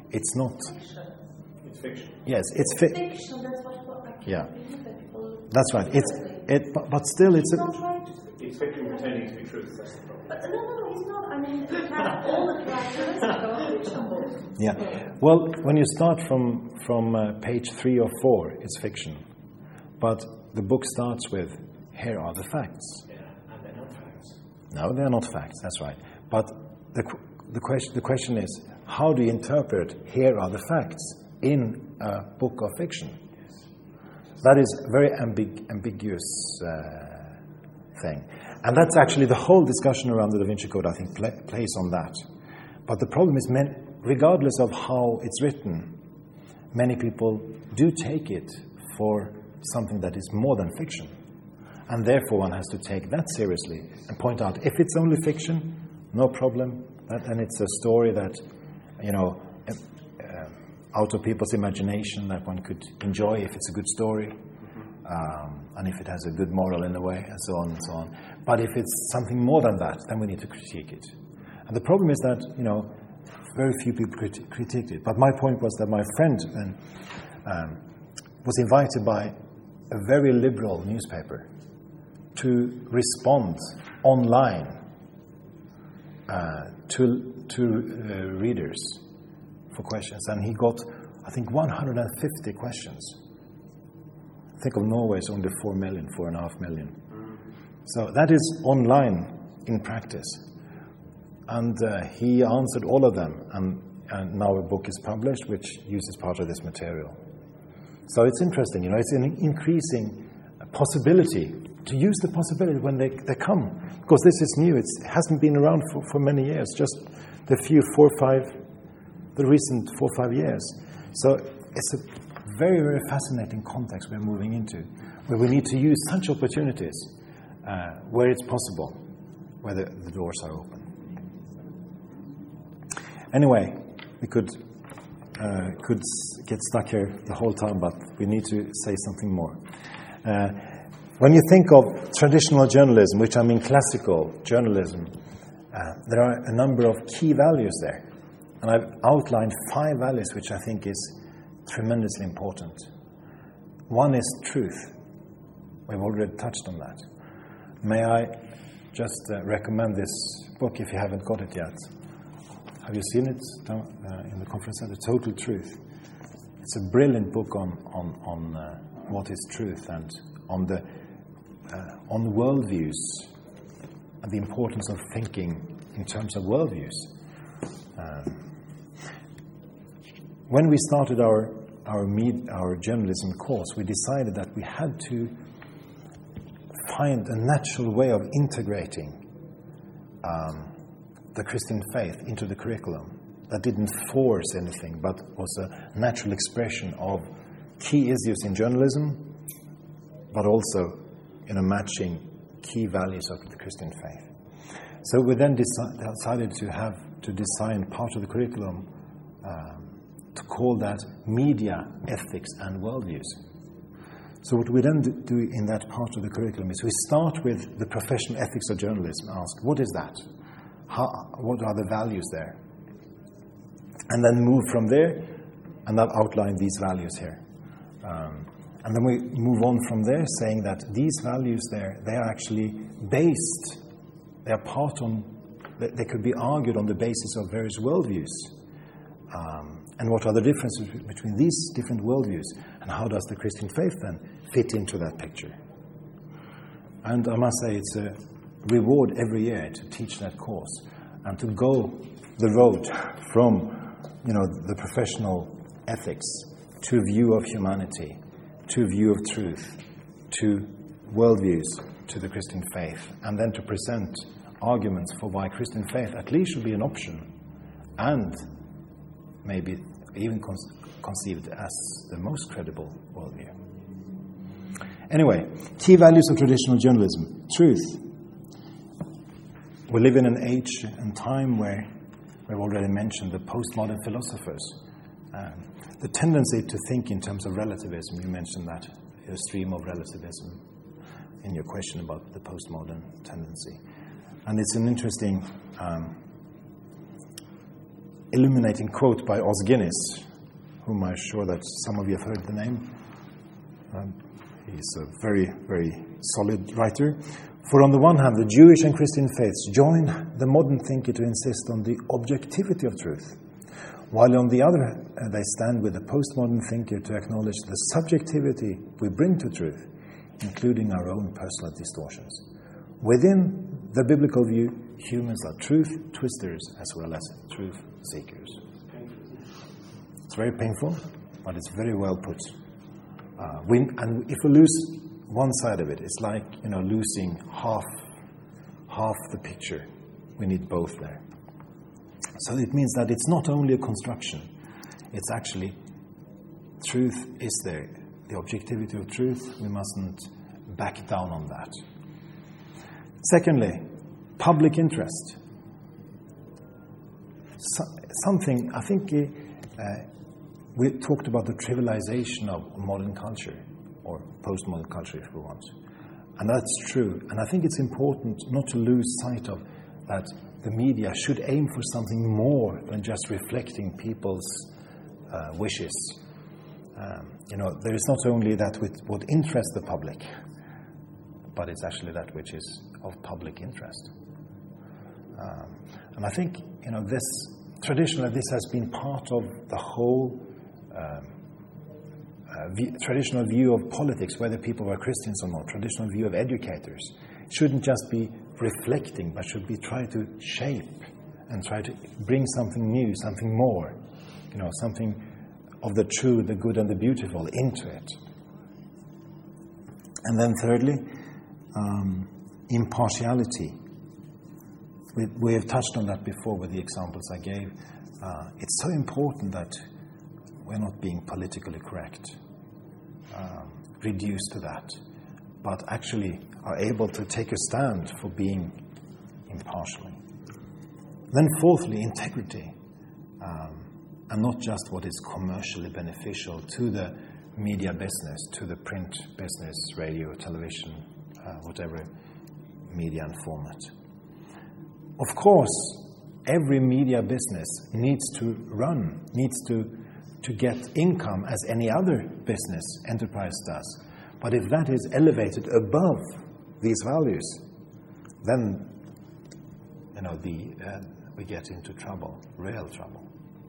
It's not. It's fiction. Yes, it's fi- Fiction, that's what what I can't Yeah. believe that people. That's right. It's it, but, but still, it's He's a. not right. It's fiction pretending to be truth. That's the problem. But no, no, no, he's not. I mean, it has all the characteristics of a fiction book. Yeah. Well, when you start from from uh, page three or four, it's fiction, but the book starts with, "Here are the facts." Yeah, and they're not facts. No, they're not facts. That's right. But the qu- the question the question is, how do you interpret "Here are the facts" in a book of fiction? That is a very ambig- ambiguous uh, thing, and that's actually the whole discussion around the Da Vinci Code. I think pla- plays on that. But the problem is, men, regardless of how it's written, many people do take it for something that is more than fiction. And therefore one has to take that seriously and point out, if it's only fiction, no problem, that, and it's a story that, you know, uh, uh, out of people's imagination that one could enjoy if it's a good story, um, and if it has a good moral in a way, and so on and so on. But if it's something more than that, then we need to critique it. And the problem is that, you know, very few people criti- critiqued it. But my point was that my friend then, um, was invited by a very liberal newspaper to respond online uh, to to uh, readers for questions, and he got, I think, one hundred fifty questions. Think of Norway is only four million, four and a half million. So that is online in practice, and uh, he answered all of them, and, and now a book is published which uses part of this material. So it's interesting, you know, it's an increasing possibility to use the possibility when they, they come, because this is new. It's, it hasn't been around for, for many years, just the few four or five, the recent four or five years. So it's a very, very fascinating context we're moving into, where we need to use such opportunities uh, where it's possible, where the, the doors are open. Anyway, we could uh, could get stuck here the whole time, but we need to say something more. Uh, When you think of traditional journalism, which I mean classical journalism, uh, there are a number of key values there. And I've outlined five values which I think is tremendously important. One is truth. We've already touched on that. May I just uh, recommend this book if you haven't got it yet? Have you seen it uh, in the conference center? Total Truth. It's a brilliant book on, on, on uh, what is truth and on the Uh, on worldviews and the importance of thinking in terms of worldviews. Um, when we started our our, med- our journalism course, we decided that we had to find a natural way of integrating um, the Christian faith into the curriculum that didn't force anything, but was a natural expression of key issues in journalism, but also in a matching key values of the Christian faith. So we then deci- decided to have to design part of the curriculum um, to call that media, ethics and worldviews. So what we then do in that part of the curriculum is we start with the professional ethics of journalism, ask what is that? How, what are the values there? And then move from there and I'll outline these values here. Um, And then we move on from there, saying that these values there, they are actually based, they are part on, they, they could be argued on the basis of various worldviews. Um, and what are the differences between these different worldviews? And how does the Christian faith then fit into that picture? And I must say it's a reward every year to teach that course and to go the road from, you know, the professional ethics to a view of humanity, to view of truth, to worldviews, to the Christian faith, and then to present arguments for why Christian faith at least should be an option, and maybe even con- conceived as the most credible worldview. Anyway, key values of traditional journalism. Truth. We live in an age and time where we've already mentioned the postmodern philosophers. Um, The tendency to think in terms of relativism, you mentioned that, a stream of relativism in your question about the postmodern tendency. And it's an interesting um, illuminating quote by Os Guinness, whom I'm sure that some of you have heard the name. Um, he's a very, very solid writer. For on the one hand, the Jewish and Christian faiths join the modern thinker to insist on the objectivity of truth, while on the other, uh, they stand with the postmodern thinker to acknowledge the subjectivity we bring to truth, including our own personal distortions. Within the biblical view, humans are truth twisters as well as truth seekers. It's very painful, but it's very well put. Uh, we, and if we lose one side of it, it's like, you know, losing half, half the picture. We need both there. So it means that it's not only a construction, it's actually truth is there. The objectivity of truth, we mustn't back down on that. Secondly, public interest. So, something, I think uh, we talked about the trivialization of modern culture, or postmodern culture if we want. And that's true. And I think it's important not to lose sight of that the media should aim for something more than just reflecting people's uh, wishes. Um, you know, there is not only that which would interest the public, but it's actually that which is of public interest. Um, and I think, you know, this, traditionally this has been part of the whole um, uh, view, traditional view of politics, whether people were Christians or not, traditional view of educators. It shouldn't just be reflecting, but should be try to shape and try to bring something new, something more, you know, something of the true, the good and the beautiful into it. And then thirdly, um, impartiality. We, we have touched on that before with the examples I gave. Uh, it's so important that we're not being politically correct, um, reduced to that, but actually are able to take a stand for being impartially. Then fourthly, integrity, um, and not just what is commercially beneficial to the media business, to the print business, radio, television, uh, whatever media and format. Of course, every media business needs to run, needs to, to get income as any other business enterprise does. But if that is elevated above these values, then, you know, the uh, we get into trouble, real trouble.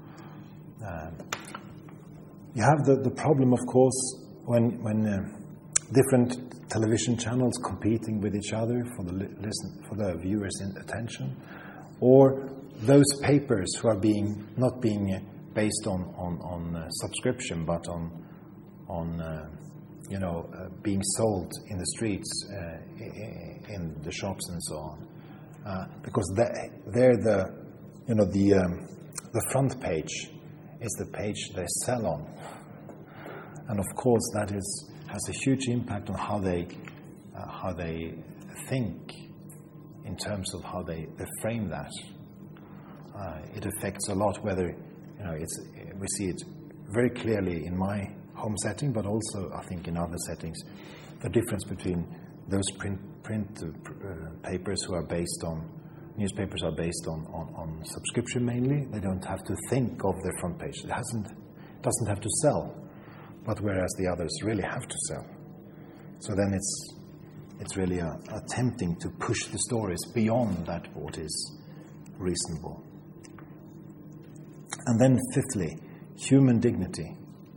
Um, you have the, the problem, of course, when when uh, different television channels competing with each other for the li- listen for the viewers' attention, or those papers who are being not being uh, based on on on uh, subscription, but on on uh, you know uh, being sold in the streets, uh, in the shops, and so on, uh, because they, they're the you know the um, the front page is the page they sell on, and of course that is has a huge impact on how they uh, how they think in terms of how they, they frame that. Uh, it affects a lot whether you know it's we see it very clearly in my home setting, but also I think in other settings, the difference between those print print uh, papers who are based on newspapers are based on, on, on subscription mainly. They don't have to think of their front page. It hasn't doesn't have to sell, but whereas the others really have to sell. So then it's it's really a, attempting to push the stories beyond that what is reasonable. And then fifthly, human dignity.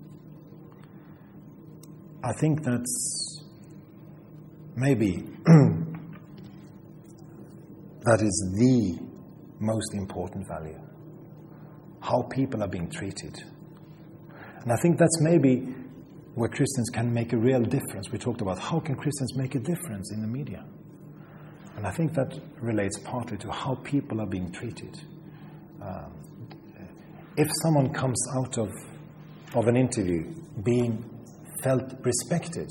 I think that's maybe that is the most important value. How people are being treated. And I think that's maybe where Christians can make a real difference. We talked about how can Christians make a difference in the media. And I think that relates partly to how people are being treated. Um, if someone comes out of, of an interview being felt respected,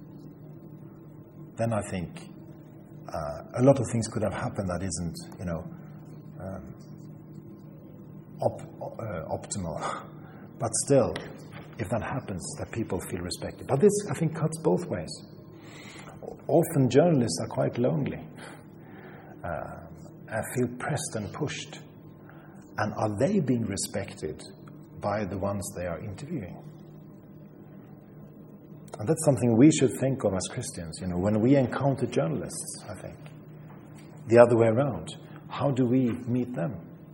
then I think uh, a lot of things could have happened that isn't, you know, um, op, uh, optimal. But still, if that happens, that people feel respected. But this, I think, cuts both ways. Often journalists are quite lonely, uh, and feel pressed and pushed. And are they being respected by the ones they are interviewing? And that's something we should think of as Christians, you know, when we encounter journalists, I think. The other way around. How do we meet them?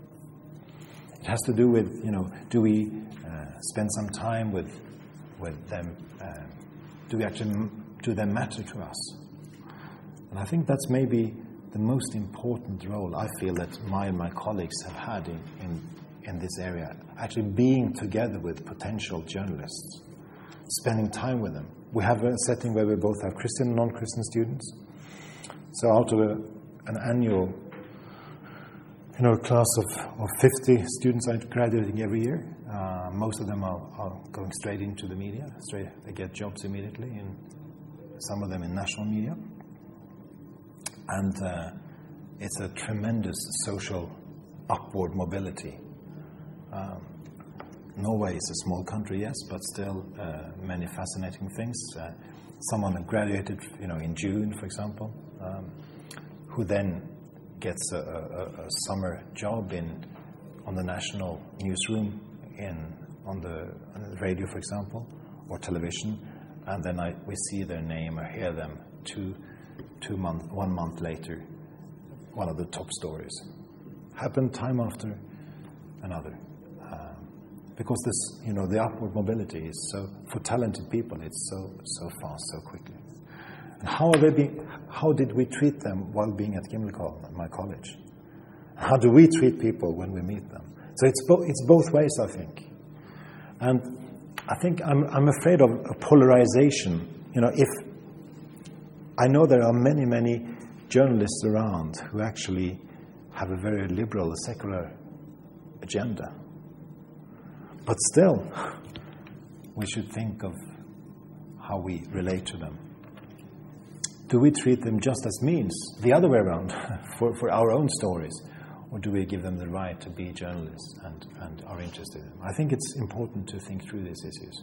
It has to do with, you know, do we uh, spend some time with with them? Uh, do we actually, do they matter to us? And I think that's maybe the most important role I feel that my and my colleagues have had in, in, in this area, actually being together with potential journalists, spending time with them. We have a setting where we both have Christian and non-Christian students. So out of a, an annual, you know, class of, of fifty students are graduating every year. Uh, most of them are, are going straight into the media. Straight, they get jobs immediately, in some of them in national media. And uh, it's a tremendous social upward mobility. Um, Norway is a small country, yes, but still uh, many fascinating things. Uh, someone who graduated, you know, in June, for example, um, who then gets a, a, a summer job in on the national newsroom, in on the, on the radio, for example, or television, and then I, we see their name or hear them two, two month, one month later, one of the top stories. Happened time after another. Because this, you know, the upward mobility is so, for talented people, it's so so fast, so quickly. And how are they being? How did we treat them while being at Gimlekollen, at my college? How do we treat people when we meet them? So it's both. It's both ways, I think. And I think I'm I'm afraid of a polarization. You know, if I know there are many many journalists around who actually have a very liberal, secular agenda. But still, we should think of how we relate to them. Do we treat them just as means, the other way around, for, for our own stories? Or do we give them the right to be journalists and, and are interested in them? I think it's important to think through these issues.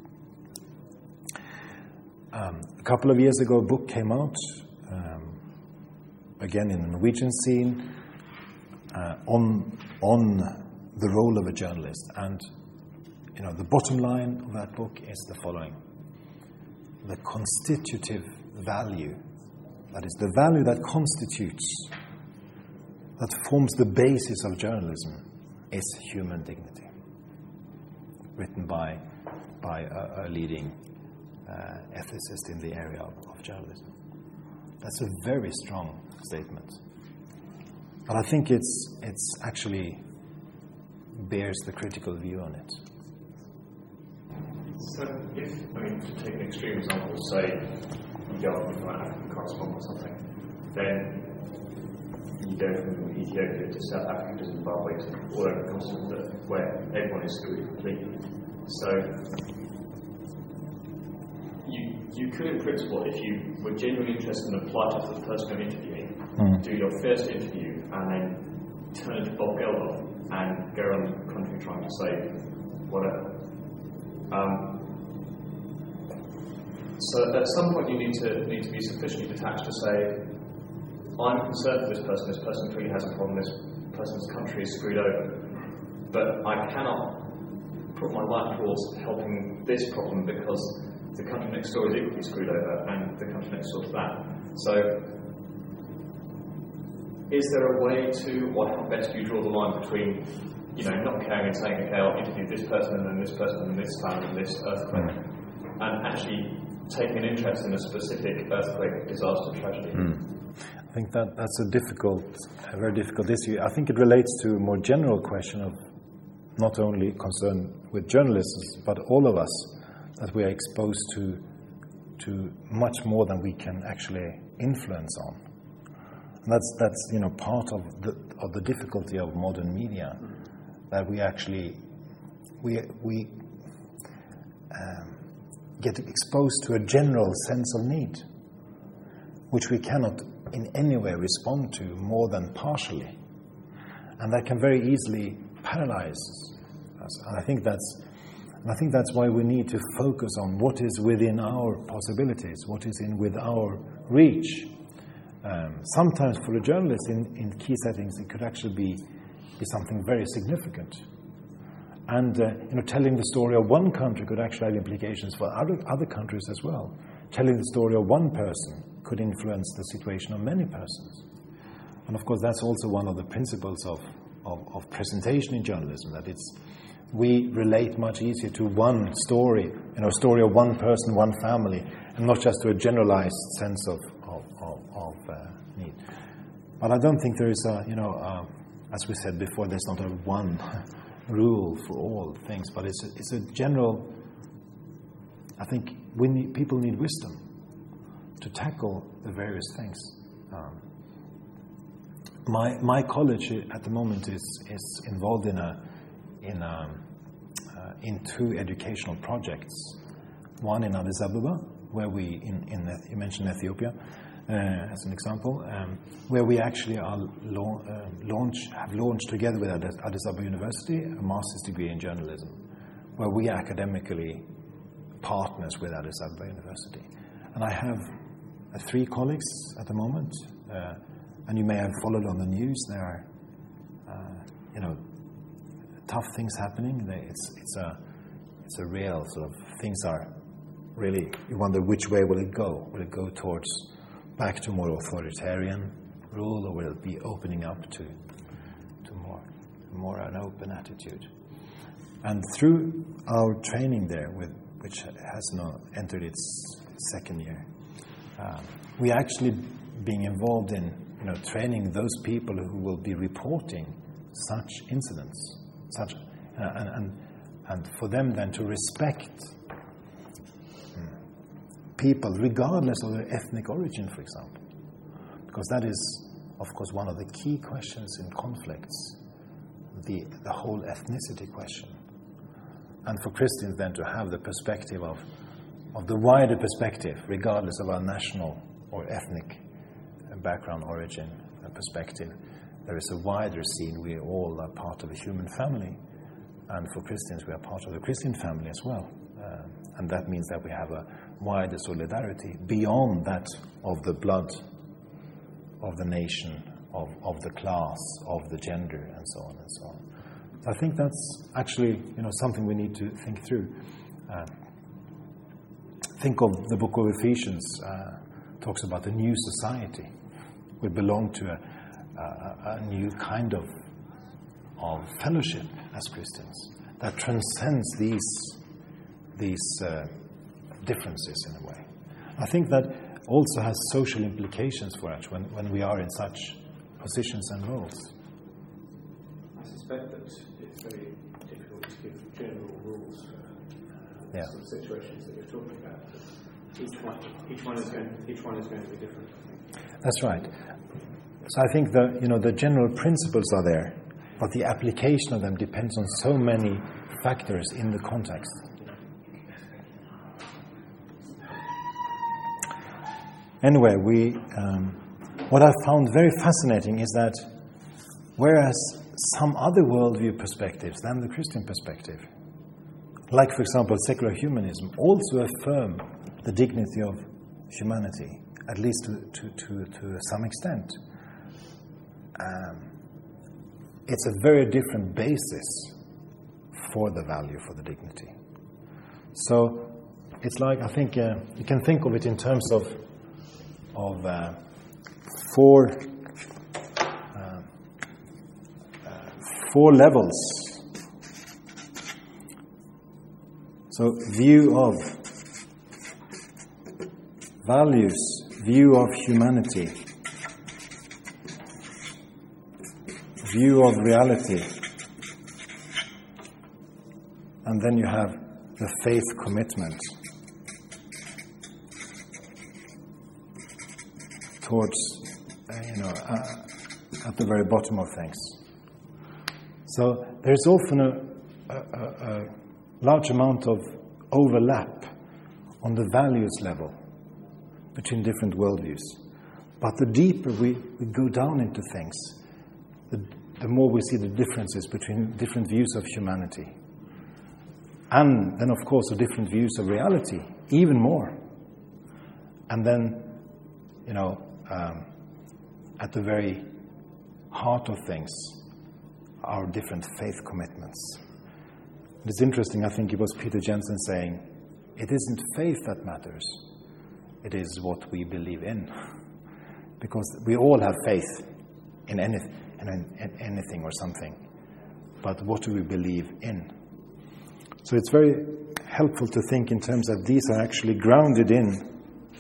Um, a couple of years ago, a book came out, um, again in the Norwegian scene, uh, on, on the role of a journalist. And you know, the bottom line of that book is the following. The constitutive value, that is, the value that constitutes, that forms the basis of journalism, is human dignity. Written by, by a, a leading uh, ethicist in the area of, of journalism. That's a very strong statement. But I think it's, it's actually bears the critical view on it. So, if, I mean, to take an extreme example, say you go off for an African correspondent or something, then you go from Ethiopia to South Africa to Zimbabwe to all over the continent where everyone is screwed completely. So, you you could, in principle, if you were genuinely interested in the plight of the person you're interviewing, mm. do your first interview and then turn into Bob Geldof and go around the country trying to say whatever. Um, so at some point you need to need to be sufficiently detached to say, I'm concerned for this person, this person clearly has a problem, this person's country is screwed over, but I cannot put my life towards helping this problem because the country next door is equally screwed over and the country next door to that. So is there a way to, or how best do you draw the line between, you know, not caring and saying, okay, I'll interview this person and then this person and this family and this earthquake, mm. and actually take an interest in a specific earthquake, disaster, tragedy? Mm. I think that that's a difficult, a very difficult issue. I think it relates to a more general question of not only concern with journalists, but all of us, that we are exposed to to much more than we can actually influence on. And that's that's you know part of the of the difficulty of modern media. Mm. That we actually we we um, get exposed to a general sense of need, which we cannot in any way respond to more than partially, and that can very easily paralyze us. And I think that's, and I think that's why we need to focus on what is within our possibilities, what is in with our reach. Um, sometimes, for a journalist in, in key settings, it could actually be be something very significant. And uh, you know, telling the story of one country could actually have implications for other, other countries as well. Telling the story of one person could influence the situation of many persons. And of course, that's also one of the principles of, of, of presentation in journalism, that it's we relate much easier to one story, you know, story of one person, one family, and not just to a generalized sense of, of, of, of uh, need. But I don't think there is a, you know, uh, as we said before, there's not a one rule for all things, but it's a, it's a general, I think we need, people need wisdom to tackle the various things. Um, my my college at the moment is is involved in a in a, uh, in two educational projects. One in Addis Ababa, where we in in you mentioned Ethiopia uh, as an example, um, where we actually are la- uh, launch have launched together with Addis, Addis Ababa University a master's degree in journalism, where we are academically partners with Addis Ababa University, and I have uh, three colleagues at the moment. Uh, And you may have followed on the news. There are, uh, you know, tough things happening. They, it's it's a it's a real sort of things are really. You wonder which way will it go? Will it go towards back to more authoritarian rule, or will it be opening up to to more more an open attitude? And through our training there, with which has now entered its second year, uh, we actually being involved in, you know, training those people who will be reporting such incidents, such, uh, and, and and for them then to respect mm, people regardless of their ethnic origin, for example, because that is, of course, one of the key questions in conflicts, the the whole ethnicity question, and for Christians then to have the perspective of of the wider perspective, regardless of our national or ethnic background, origin, and perspective. There is a wider scene. We all are part of a human family, and for Christians we are part of the Christian family as well. Uh, and that means that we have a wider solidarity beyond that of the blood, of the nation, of, of the class, of the gender, and so on and so on. So I think that's actually, you know, something we need to think through. Uh, think of the book of Ephesians, uh, talks about the new society. We belong to a, a, a new kind of, of fellowship as Christians that transcends these, these uh, differences in a way. I think that also has social implications for us when, when we are in such positions and roles. I suspect that it's very difficult to give general rules for yeah. sort of situations that you're talking about. Each one, each one is going, each one is going to be different. That's right. So I think the you know the general principles are there, but the application of them depends on so many factors in the context. Anyway, we um, what I found very fascinating is that whereas some other worldview perspectives than the Christian perspective, like for example secular humanism, also affirm the dignity of humanity, at least to, to, to, to some extent. Um, it's a very different basis for the value, for the dignity. So it's like, I think uh, you can think of it in terms of of uh, four uh, uh, four levels. So view of values, view of humanity, view of reality, and then you have the faith commitment towards, uh, you know, uh, at the very bottom of things. So there's often a, a, a, a large amount of overlap on the values level between different worldviews. But the deeper we, we go down into things, the, the more we see the differences between different views of humanity. And then, of course, the different views of reality, even more. And then, you know, um, at the very heart of things, our different faith commitments. It's interesting, I think it was Peter Jensen saying, it isn't faith that matters, it is what we believe in. Because we all have faith in, any, in, in anything or something, but what do we believe in? So it's very helpful to think in terms that these are actually grounded in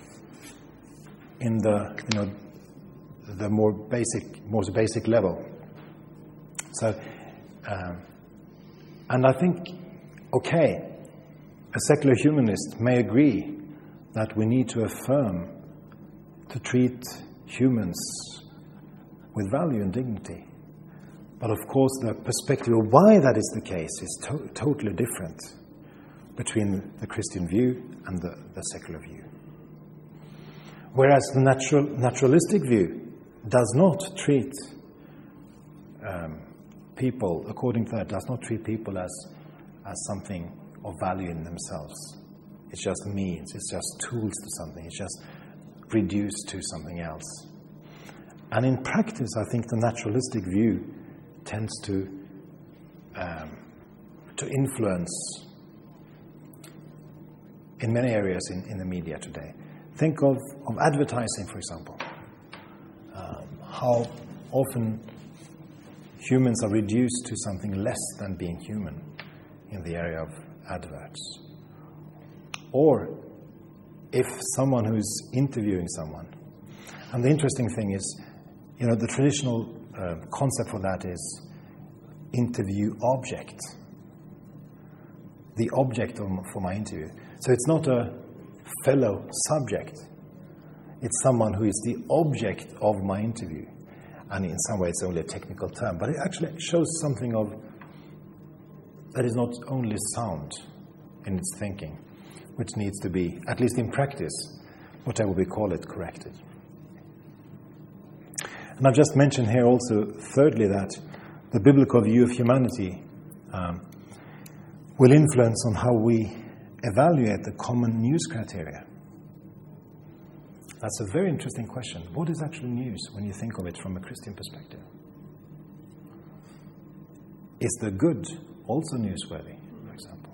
in the, you know, the more basic, most basic level. So, um, and I think, okay, a secular humanist may agree that we need to affirm to treat humans with value and dignity. But of course, the perspective of why that is the case is to- totally different between the Christian view and the, the secular view. Whereas the natural, naturalistic view does not treat um, people, according to that, does not treat people as, as something of value in themselves. It's just means, it's just tools to something, it's just reduced to something else. And in practice, I think the naturalistic view tends to um, to influence in many areas in, in the media today. Think of, of advertising, for example. Um, how often humans are reduced to something less than being human in the area of adverts. Or if someone who's interviewing someone, and the interesting thing is, you know, the traditional uh, concept for that is interview object. The object of, for my interview. So it's not a fellow subject. It's someone who is the object of my interview. And in some way it's only a technical term, but it actually shows something of that is not only sound in its thinking, which needs to be, at least in practice, whatever we call it, corrected. And I've just mentioned here also, thirdly, that the biblical view of humanity um, will influence on how we evaluate the common news criteria. That's a very interesting question. What is actually news when you think of it from a Christian perspective? Is the good also newsworthy, for example?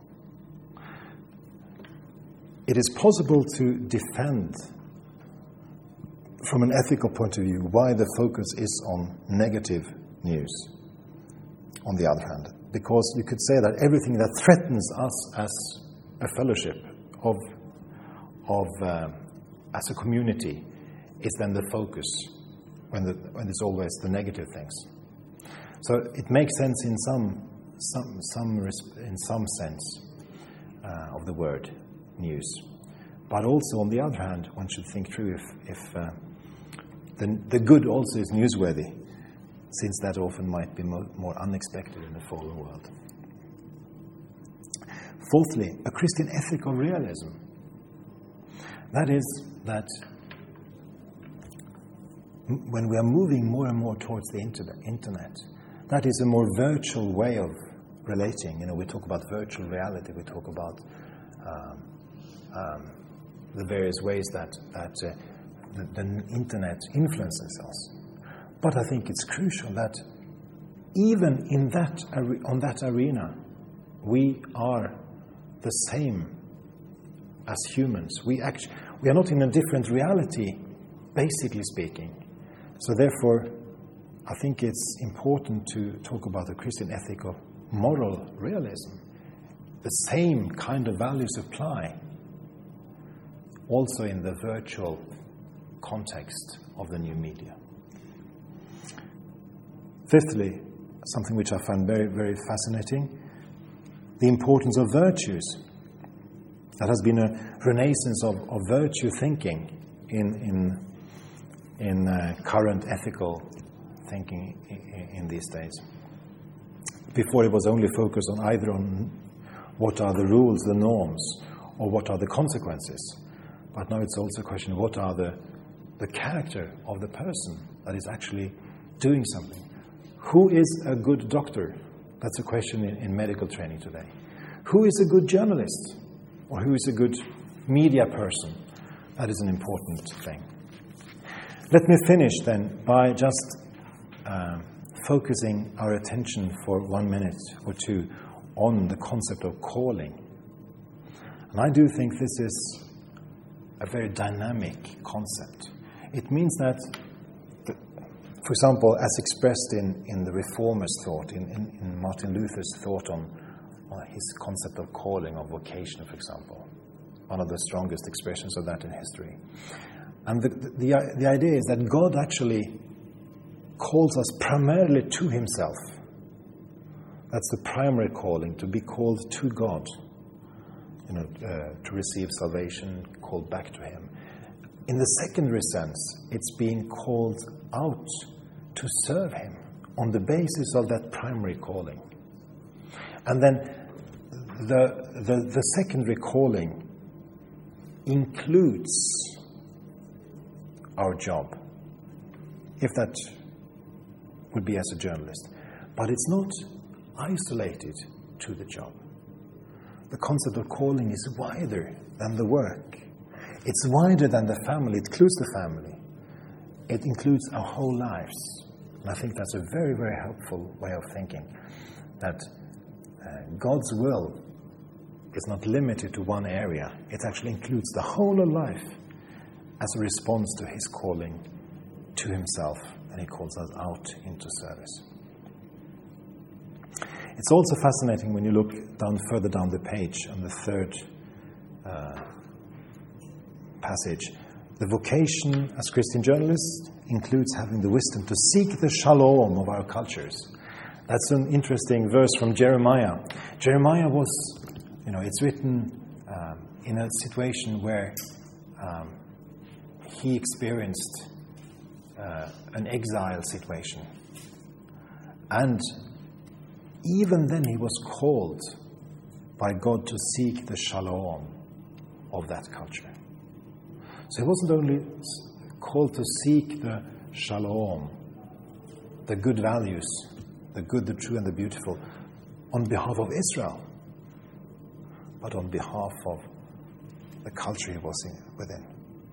It is possible to defend, from an ethical point of view, why the focus is on negative news, on the other hand. Because you could say that everything that threatens us as a fellowship of, of uh, as a community is then the focus when, the, when it's always the negative things. So it makes sense in some, some, some in some sense uh, of the word news. But also, on the other hand, one should think through if, if uh, the, the good also is newsworthy, since that often might be mo- more unexpected in a fallen world. Fourthly, a Christian ethical realism. That is that when we are moving more and more towards the internet, that is a more virtual way of relating. You know, we talk about virtual reality, we talk about um, um, the various ways that, that uh, the, the internet influences us. But I think it's crucial that even in that on that arena, we are the same as humans. We actually we are not in a different reality, basically speaking. So therefore, I think it's important to talk about the Christian ethical moral realism. The same kind of values apply also in the virtual context of the new media. Fifthly, something which I find very, very fascinating, the importance of virtues. There has been a renaissance of, of virtue thinking in in, in uh, current ethical thinking in, in these days. Before it was only focused on either on what are the rules, the norms, or what are the consequences. But now it's also a question of what are the, the character of the person that is actually doing something. Who is a good doctor? That's a question in, in medical training today. Who is a good journalist? Or who is a good media person? That is an important thing. Let me finish then by just uh, focusing our attention for one minute or two on the concept of calling. And I do think this is a very dynamic concept. It means that, the, for example, as expressed in, in the Reformers' thought, in, in, in Martin Luther's thought on, on his concept of calling, of vocation, for example, one of the strongest expressions of that in history. And the, the, the idea is that God actually calls us primarily to himself. That's the primary calling, to be called to God, you know, uh, to receive salvation, called back to him. In the secondary sense, it's being called out to serve him on the basis of that primary calling. And then the, the, the secondary calling includes our job, if that would be as a journalist. But it's not isolated to the job. The concept of calling is wider than the work. It's wider than the family. It includes the family. It includes our whole lives. And I think that's a very, very helpful way of thinking, that uh, God's will is not limited to one area. It actually includes the whole of life as a response to his calling to himself, and he calls us out into service. It's also fascinating when you look down further down the page on the third uh, passage. The vocation as Christian journalists includes having the wisdom to seek the shalom of our cultures. That's an interesting verse from Jeremiah. Jeremiah was, you know, it's written um, in a situation where um, he experienced uh, an exile situation. And even then he was called by God to seek the shalom of that culture. So he wasn't only called to seek the shalom, the good values, the good, the true, and the beautiful, on behalf of Israel, but on behalf of the culture he was in, within.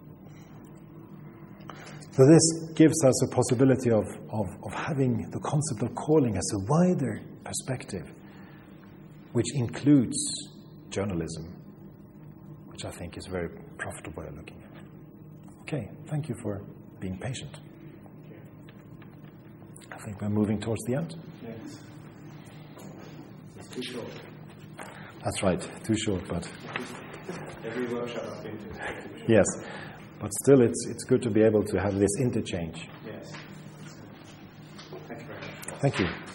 So this gives us a possibility of, of, of having the concept of calling as a wider perspective, which includes journalism, which I think is a very profitable way of looking at it. Okay, thank you for being patient. I think we're moving towards the end. Yes. It's too short. That's right, too short, but... Every workshop I've been to is too short. Yes, but still it's, it's good to be able to have this interchange. Yes. Thank you very much. Thank you.